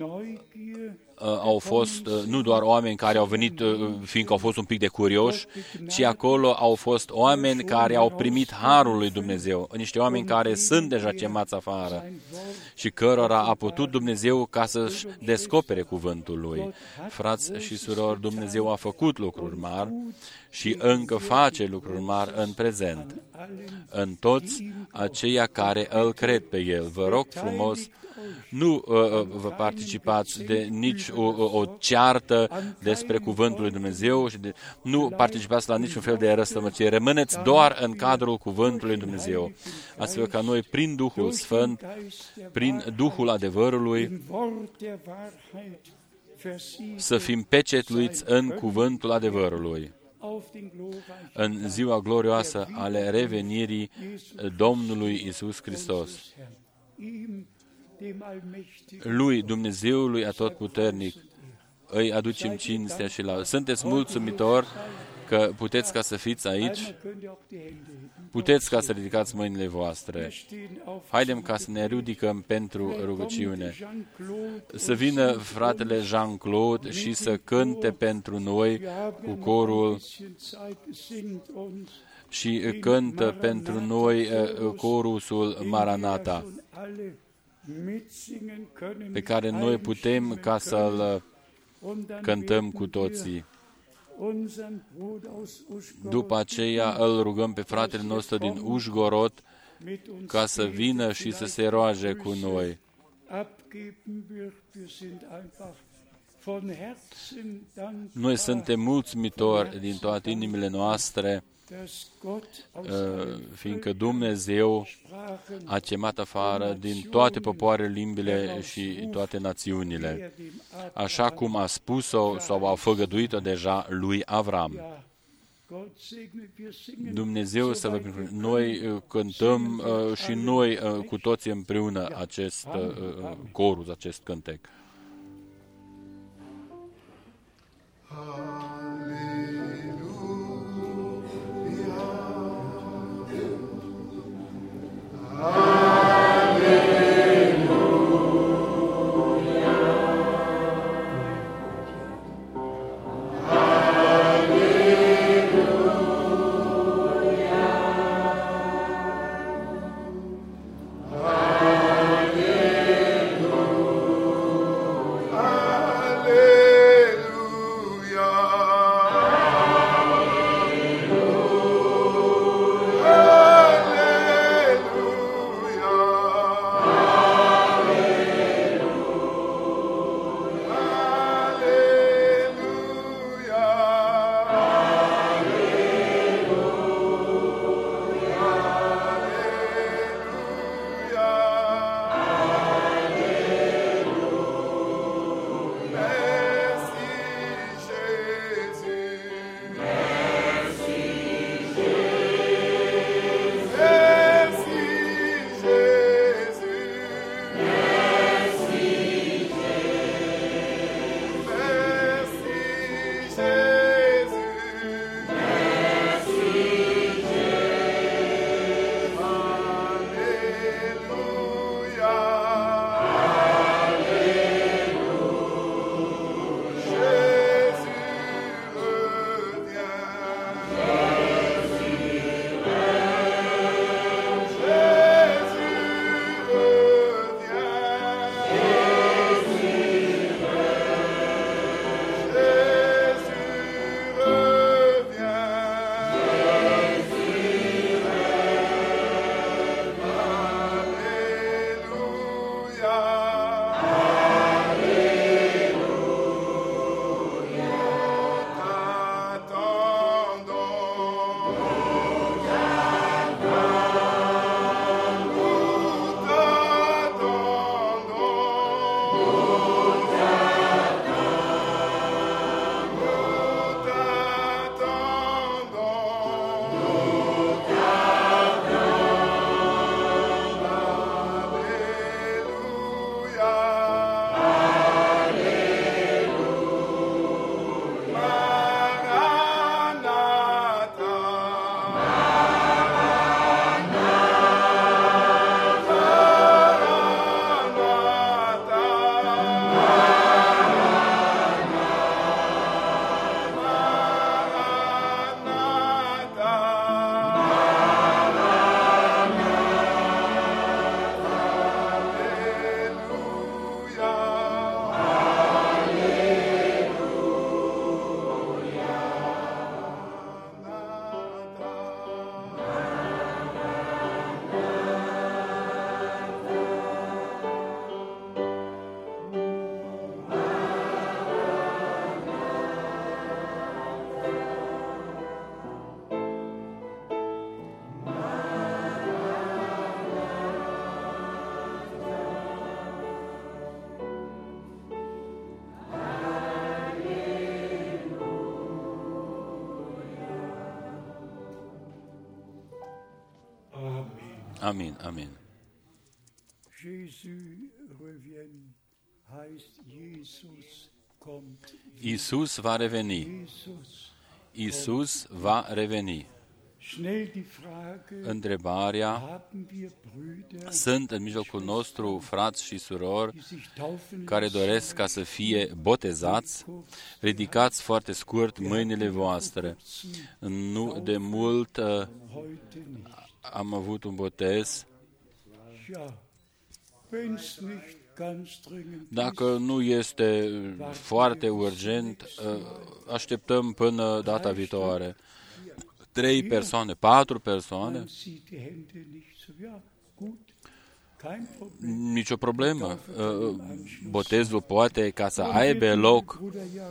au fost nu doar oameni care au venit fiindcă au fost un pic de curioși, ci acolo au fost oameni care au primit harul lui Dumnezeu, niște oameni care sunt deja chemați afară și cărora a putut Dumnezeu ca să-și descopere cuvântul lui. Frați și surori, Dumnezeu a făcut lucruri mari și încă face lucruri mari în prezent. În toți aceia care îl cred pe El, vă rog frumos, nu uh, vă participați de nici o, o, o ceartă despre cuvântul lui Dumnezeu și de, nu participați la niciun fel de răstămăcire. Rămâneți doar în cadrul cuvântului lui Dumnezeu, astfel ca noi, prin Duhul Sfânt, prin Duhul adevărului, să fim pecetluiți în cuvântul adevărului, în ziua glorioasă ale revenirii Domnului Iisus Hristos. Lui, Dumnezeului Atotputernic, îi aducem cinstea și la... Sunteți mulțumitori că puteți ca să fiți aici? Puteți ca să ridicați mâinile voastre. Haidem ca să ne ridicăm pentru rugăciune. Să vină fratele Jean-Claude și să cânte pentru noi cu corul și cântă pentru noi corusul Maranata, pe care noi putem ca să-l cântăm cu toții. După aceea îl rugăm pe fratele nostru din Ușgorod ca să vină și să se roage cu noi. Noi suntem mulțumitori din toate inimile noastre, fiindcă Dumnezeu a chemat afară din toate popoarele, limbile și toate națiunile, așa cum a spus-o sau a făgăduit-o deja lui Avram. Dumnezeu să vă binecuvânteze. Noi cântăm și noi cu toții împreună acest corus, acest cântec. Amin, amin. Iisus va reveni. Iisus va reveni. Întrebarea: sunt în mijlocul nostru frați și surori care doresc ca să fie botezați? Ridicați foarte scurt mâinile voastre. Nu de mult uh, am avut un botez. Dacă nu este foarte urgent, așteptăm până data viitoare. Trei persoane, patru persoane, nicio problemă. Botezul poate ca să aibă loc.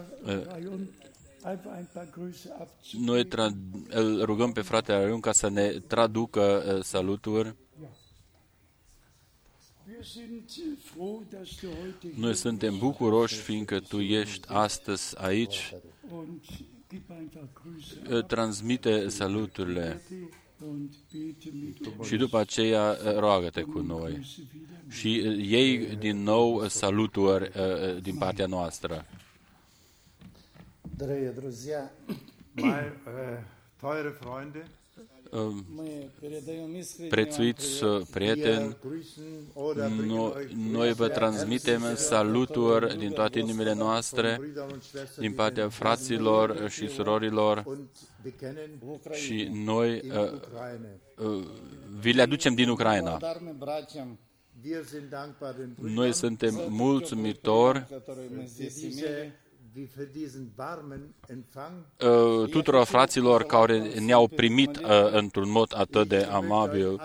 Noi îl rugăm pe fratele Ariun ca să ne traducă saluturi. Noi suntem bucuroși fiindcă tu ești astăzi aici. Transmite saluturile și după aceea roagă-te cu noi și iei din nou saluturi din partea noastră. Dragi друзья, teure Freunde, prețuiți prieteni, noi vă transmitem saluturi din toate inimile noastre, din partea fraților și surorilor și noi uh, uh, vi le aducem din Ucraina. Noi suntem mulțumitori uh, tuturor fraților care ne-au primit uh, într-un mod atât de amabil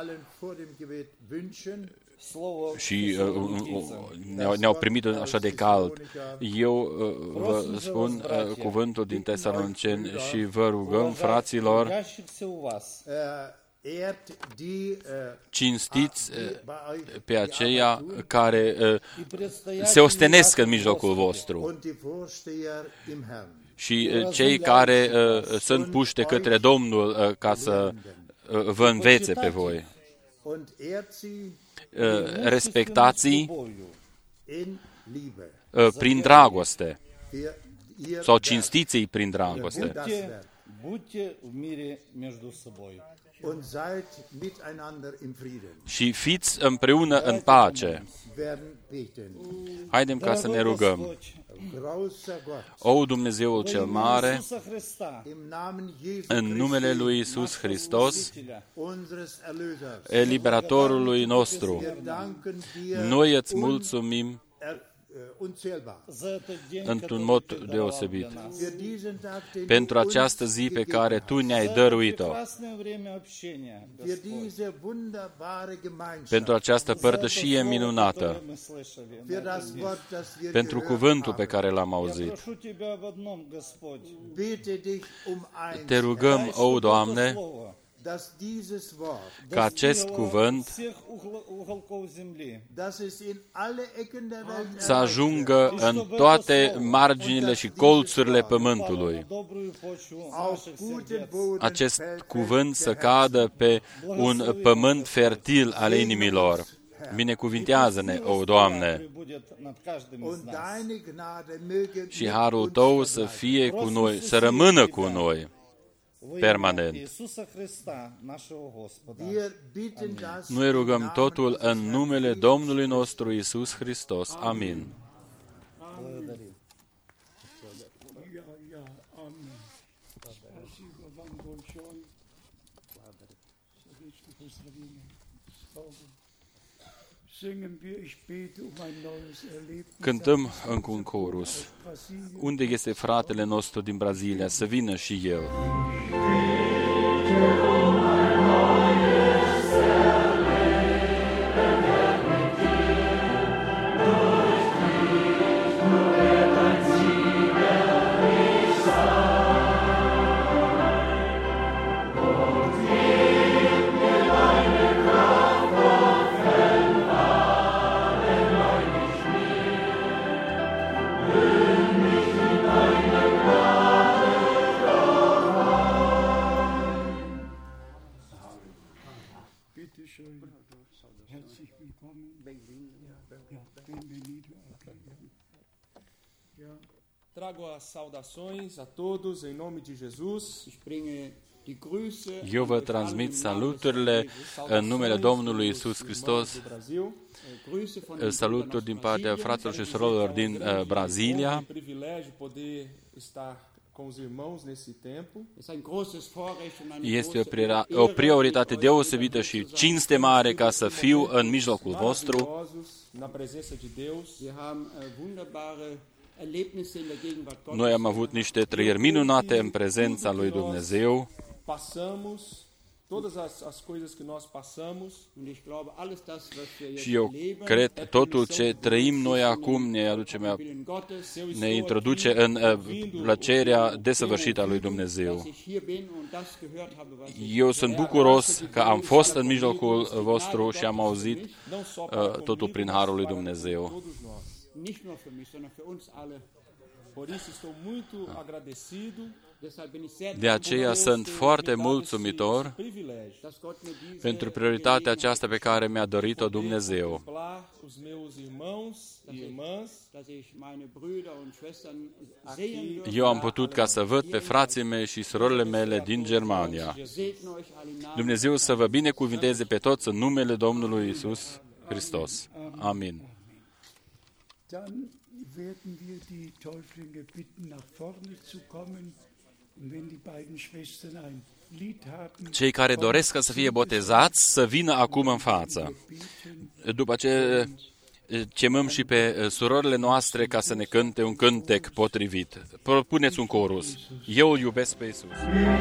și uh, uh, ne-au, ne-au primit așa de cald. Eu uh, vă spun uh, cuvântul din Tesaloniceni și vă rugăm, fraților, cinstiți pe aceia care se ostenesc în mijlocul vostru și cei care sunt puși de către Domnul ca să vă învețe pe voi. Respectați-i prin dragoste sau cinstiți-i prin dragoste. Și fiți împreună în pace. Haidem ca să ne rugăm. O Dumnezeul cel mare, în numele lui Iisus Hristos, eliberatorului nostru, noi îți mulțumim într-un mod deosebit pentru această zi pe care Tu ne-ai dăruit-o, pentru această părtășie minunată, pentru cuvântul pe care l-am auzit. Te rugăm, o Doamne, ca acest cuvânt să ajungă în toate marginile și colțurile pământului. Acest cuvânt să cadă pe un pământ fertil al inimilor. Binecuvintează-ne, o Doamne, și harul Tău să fie cu noi, să rămână cu noi permanent. Noi rugăm totul în numele Domnului nostru Iisus Hristos. Amin. Cântăm încă un chorus. Unde este fratele nostru din Brazilia? Să vină și el. Schön. Trago as saudações a todos em nome de Jesus. Eu vă transmit saluturile în numele Domnului Iisus Hristos, saluturi din partea fraților și surorilor din uh, Brazilia. Este o, priora, o prioritate deosebită și cinste mare ca să fiu în mijlocul vostru. Noi am avut niște trăiri minunate în prezența lui Dumnezeu. Și eu cred totul ce trăim noi acum ne aduce, ne introduce în plăcerea desăvârșită a lui Dumnezeu. Eu sunt bucuros că am fost în mijlocul vostru și am auzit uh, totul prin harul lui Dumnezeu. De aceea sunt foarte mulțumitor pentru prioritatea aceasta pe care mi-a dorit-o Dumnezeu. Eu am putut ca să văd pe frații mei și surorile mele din Germania. Dumnezeu să vă binecuvinteze pe toți în numele Domnului Iisus Hristos. Amin. Dann werden wir die Täuflinge bitten, nach vorne zu kommen. Und wenn die beiden Schwestern ein Lied haben, cei care doresc să fie botezați să vină acum în față. După ce chemăm și pe surorile noastre ca să ne cânte un cântec potrivit. Propuneți un chorus. Eu îl iubesc pe Iisus.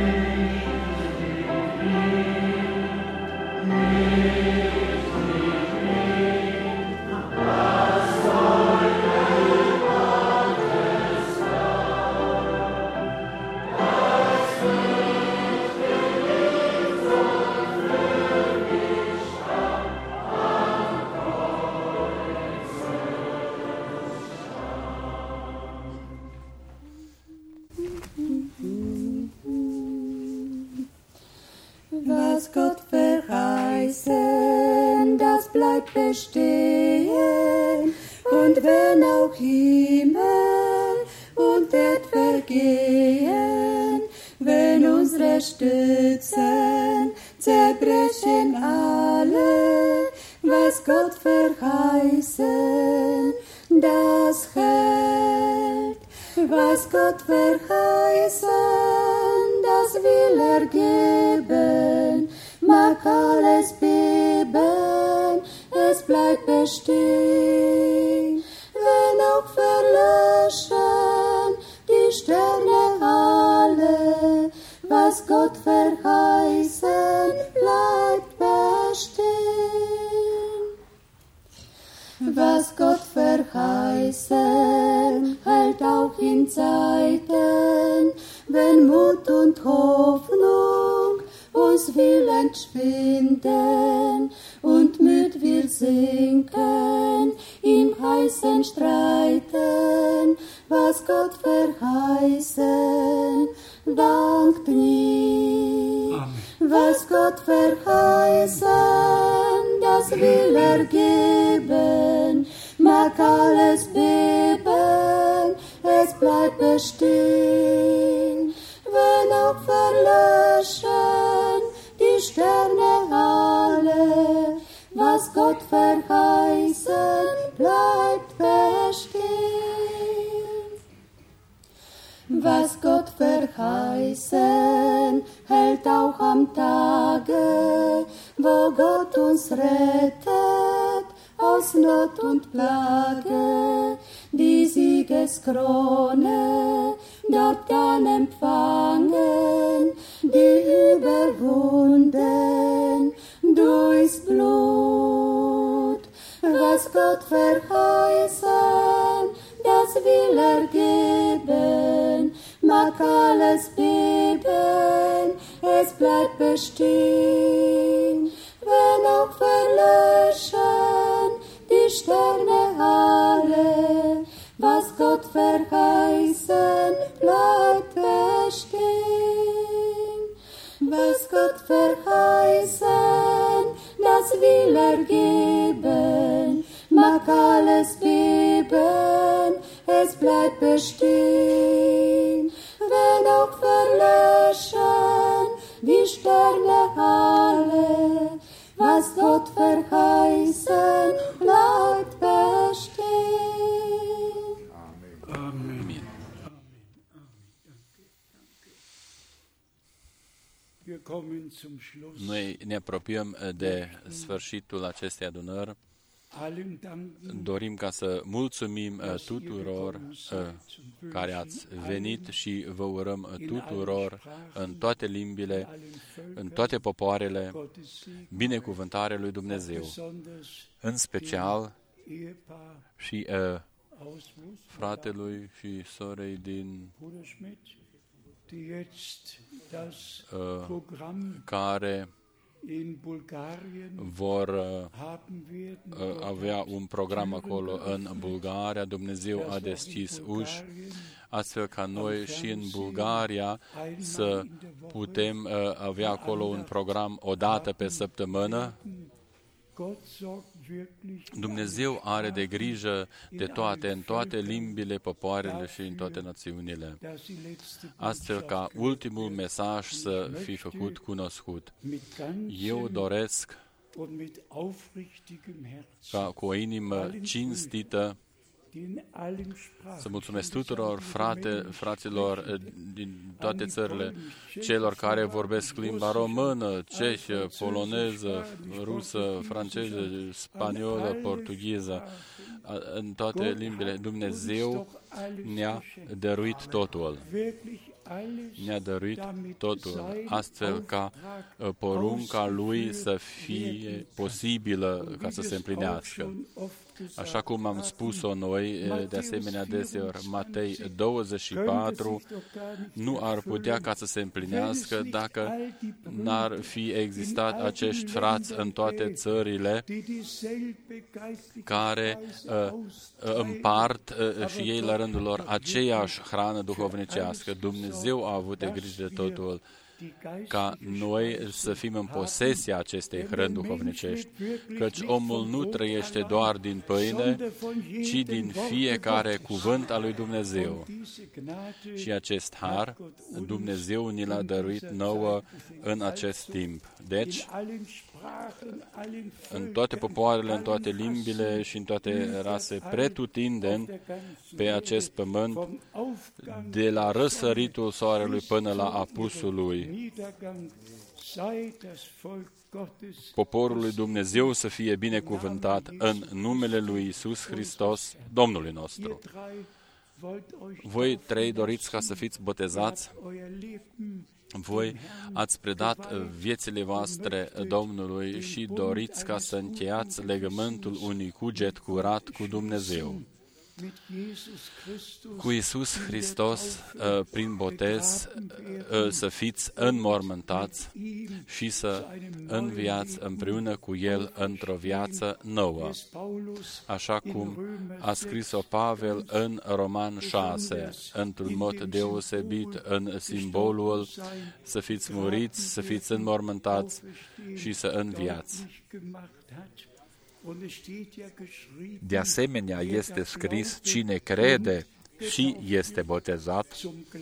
Was Gott verheißen, das bleibt bestehen. Und wenn auch Himmel und Erd vergehen, wenn unsere Stützen zerbrechen alle, was Gott verheißen, das hält. Was Gott verheißen, das will er geben, mag alles beben, es bleibt bestehen. Wenn auch verlöschen die Sterne alle, was Gott verheißen, bleibt bestehen. Was Gott verheißen, hält auch in Zeiten, wenn Mut und Hoffnung uns will entschwinden und müd wir sinken im heißen Streiten, was Gott verheißen, dankt nie. Amen. Was Gott verheißen, das will er geben, mag alles beben, es bleibt bestehen. Wenn auch verlöschen die Sterne alle, was Gott verheißen, bleibt bestehen. Was Gott verheißen, hält auch am Tage, wo Gott uns rettet aus Not und Plage, die Siegeskrone dort dann empfangen, die überwunden durchs Blut. Was Gott verheißen, das will er geben, mag alles beben, es bleibt bestehen. Wenn auch verlöschen die Sterne alle, was Gott verheißen, bleibt bestehen. Was Gott verheißen, das will er geben, mag alles beben, es bleibt bestehen, wenn auch verlöschen die Sterne alle, was Gott verheißen, bleibt bestehen. Amen. Amin. Wir kommen zum Schluss. Noi ne apropiem de sfârșitul acestei adunări. Allen danken, Dorim ca să mulțumim uh, tuturor uh, care ați venit și vă urăm uh, tuturor în toate limbile, în toate popoarele, Gottes Segen, binecuvântarea lui Dumnezeu, besonders în special Ehepaar și uh, aus Wust, fratelui și sorei din Bruder Schmidt, die jetzt das uh, Programm care in Bulgarien vor uh, haben werden. uh, avea un program acolo în Bulgaria. Dumnezeu a deschis uși, astfel ca noi și în Bulgaria să putem uh, avea acolo un program o dată pe săptămână. Gott sorgt wirklich Dumnezeu are de grijă de toate, în toate limbile, popoarele și în toate națiunile, dass die letzte astfel ca ultimul mesaj să fi făcut cunoscut. mit Eu ganzem doresc und mit aufrichtigem Herzen, ca cu o inimă cinstită die in allen Sprachen, să mulțumesc tuturor frate, fraților eh, din toate țările, celor care vorbesc limba română, cehă, poloneză, rusă, franceză, spaniolă, portugheză, a- în toate limbile. Dumnezeu ne-a dăruit totul. wirklich alles Ne-a dăruit damit totul, sein astfel ca eh, porunca Lui să fie posibilă ca să se împlinească. Așa cum am spus-o noi, de asemenea deseori, Matei douăzeci și patru nu ar putea ca să se împlinească dacă n-ar fi existat acești frați în toate țările care uh, împart uh, și ei la rândul lor aceeași hrană duhovnicească. Dumnezeu a avut de grijă de totul ca noi să fim în posesia acestei hrăni duhovnicești, căci omul nu trăiește doar din pâine, ci din fiecare cuvânt al lui Dumnezeu. Și acest har Dumnezeu ni l-a dăruit nouă în acest timp. Deci, în toate popoarele, în toate limbile și în toate rase, pretutindeni pe acest pământ, de la răsăritul soarelui până la apusul lui, poporul lui Dumnezeu să fie binecuvântat în numele lui Iisus Hristos, Domnului nostru. Voi trei doriți ca să fiți botezați? Voi ați predat viețile voastre Domnului și doriți ca să încheiați legământul unui cuget curat cu Dumnezeu. Cu Iisus Hristos, prin botez, să fiți înmormântați și să înviați împreună cu El într-o viață nouă, așa cum a scris-o Pavel în Roman șase, într-un mod deosebit în simbolul să fiți muriți, să fiți înmormântați și să înviați. De asemenea, este scris, cine crede și este botezat,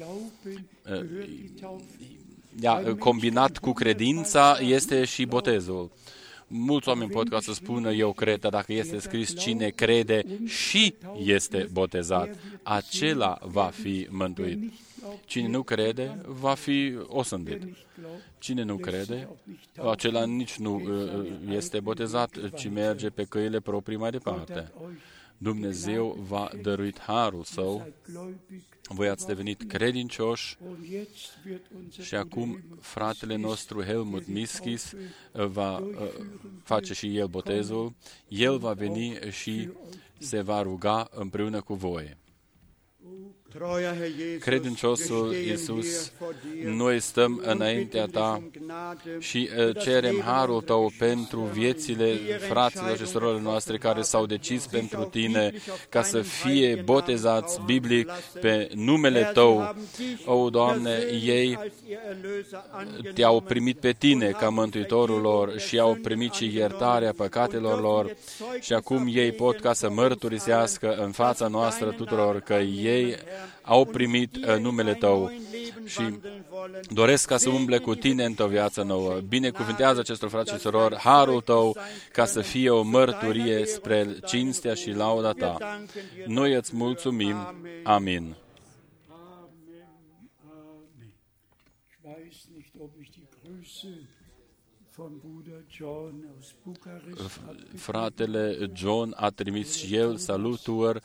ia, combinat cu credința, este și botezul. Mulți oameni pot ca să spună, eu cred, dar dacă este scris, cine crede și este botezat, acela va fi mântuit. Cine nu crede, va fi osândit. Cine nu crede, acela nici nu este botezat, ci merge pe căile proprii mai departe. Dumnezeu v-a dăruit harul Său, voi ați devenit credincioși și acum fratele nostru Helmut Miskis va face și el botezul. El va veni și se va ruga împreună cu voi. Credinciosul Iisus, noi stăm înaintea Ta și cerem harul Tău pentru viețile fraților și surorilor noastre care s-au decis pentru Tine ca să fie botezați biblic pe numele Tău. O, Doamne, ei Te-au primit pe Tine ca Mântuitorul lor și au primit și iertarea păcatelor lor și acum ei pot ca să mărturisească în fața noastră tuturor că ei au primit numele Tău și doresc ca să umble cu Tine într-o viață nouă. Binecuvântează acestor frați și surori harul Tău ca să fie o mărturie spre cinstea și lauda Ta. Noi îți mulțumim. Amin. Fratele John a trimis și el saluturi.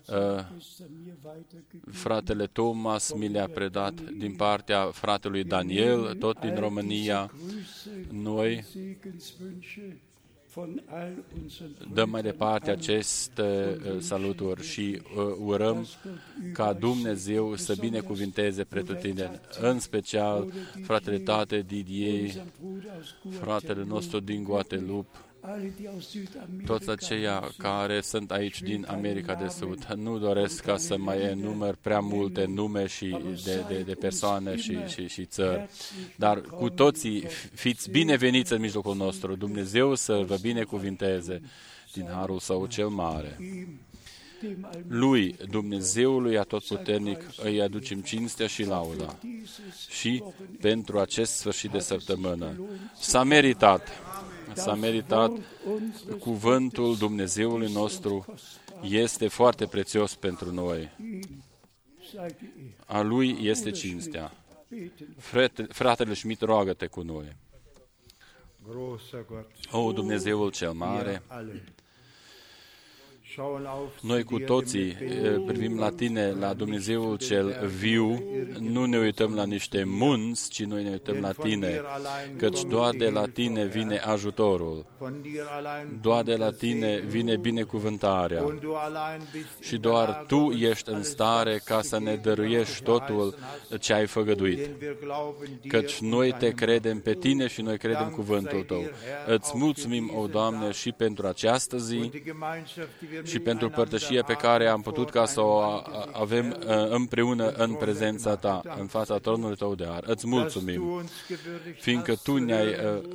Fratele Thomas mi le-a predat din partea fratelui Daniel, tot din România. Noi dăm mai departe aceste saluturi și urăm ca Dumnezeu să binecuvinteze pretutindeni, în special fratele tate Didier, fratele nostru din Guadeloupe, toți aceia care sunt aici din America de Sud. Nu doresc ca să mai enumăr prea multe nume și de, de, de persoane și, și, și țări, dar cu toții fiți bineveniți în mijlocul nostru. Dumnezeu să vă binecuvinteze din harul Său cel mare. Lui, Dumnezeului Atotputernic, îi aducem cinstea și lauda și pentru acest sfârșit de săptămână. S-a meritat, s-a meritat, cuvântul Dumnezeului nostru este foarte prețios pentru noi. A Lui este cinstea. Frate, fratele Schmidt, roagă-te cu noi. O, Dumnezeul cel mare, noi cu toții privim la Tine, la Dumnezeul cel viu, nu ne uităm la niște munți, ci noi ne uităm la Tine, căci doar de la Tine vine ajutorul, doar de la Tine vine binecuvântarea și doar Tu ești în stare ca să ne dăruiești totul ce ai făgăduit, căci noi Te credem pe Tine și noi credem cuvântul Tău. Îți mulțumim, o Doamne, și pentru această zi și pentru părtășia pe care am putut ca să o avem împreună în prezența Ta, în fața tronului Tău de har. Îți mulțumim, fiindcă Tu ne-ai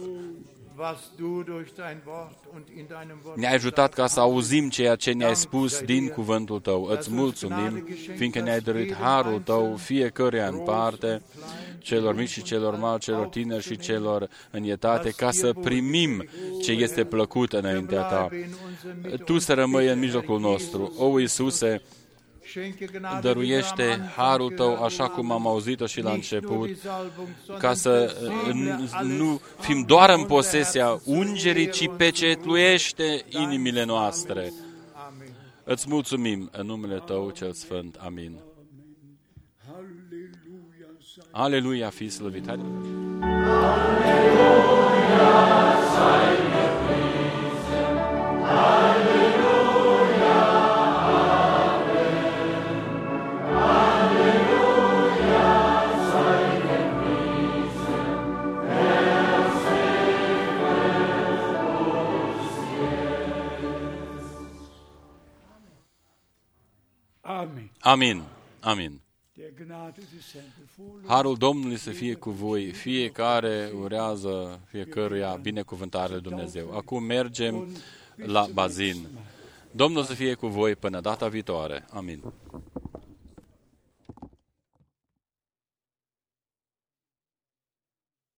ne-ai ajutat ca să auzim ceea ce ne-ai spus din cuvântul Tău. Îți mulțumim, fiindcă ne-ai dăruit harul Tău fiecăruia în parte, celor mici și celor mari, celor tineri și celor în etate, ca să primim ce este plăcut înaintea Ta. Tu să rămâi în mijlocul nostru. O, Iisuse, dăruiește harul Tău așa cum am auzit-o și la început, ca să nu fim doar în posesia ungerii, ci pecetluiește inimile noastre. Îți mulțumim în numele Tău cel Sfânt. Amin. Aleluia, fi slăvit. Aleluia, să-i neprisen. Aleluia, aleluia, să-i neprisen. El se Amin. Amin. Harul Domnului să fie cu voi, fiecare urează fiecăruia binecuvântarea lui Dumnezeu. Acum mergem la bazin. Domnul să fie cu voi până data viitoare. Amin.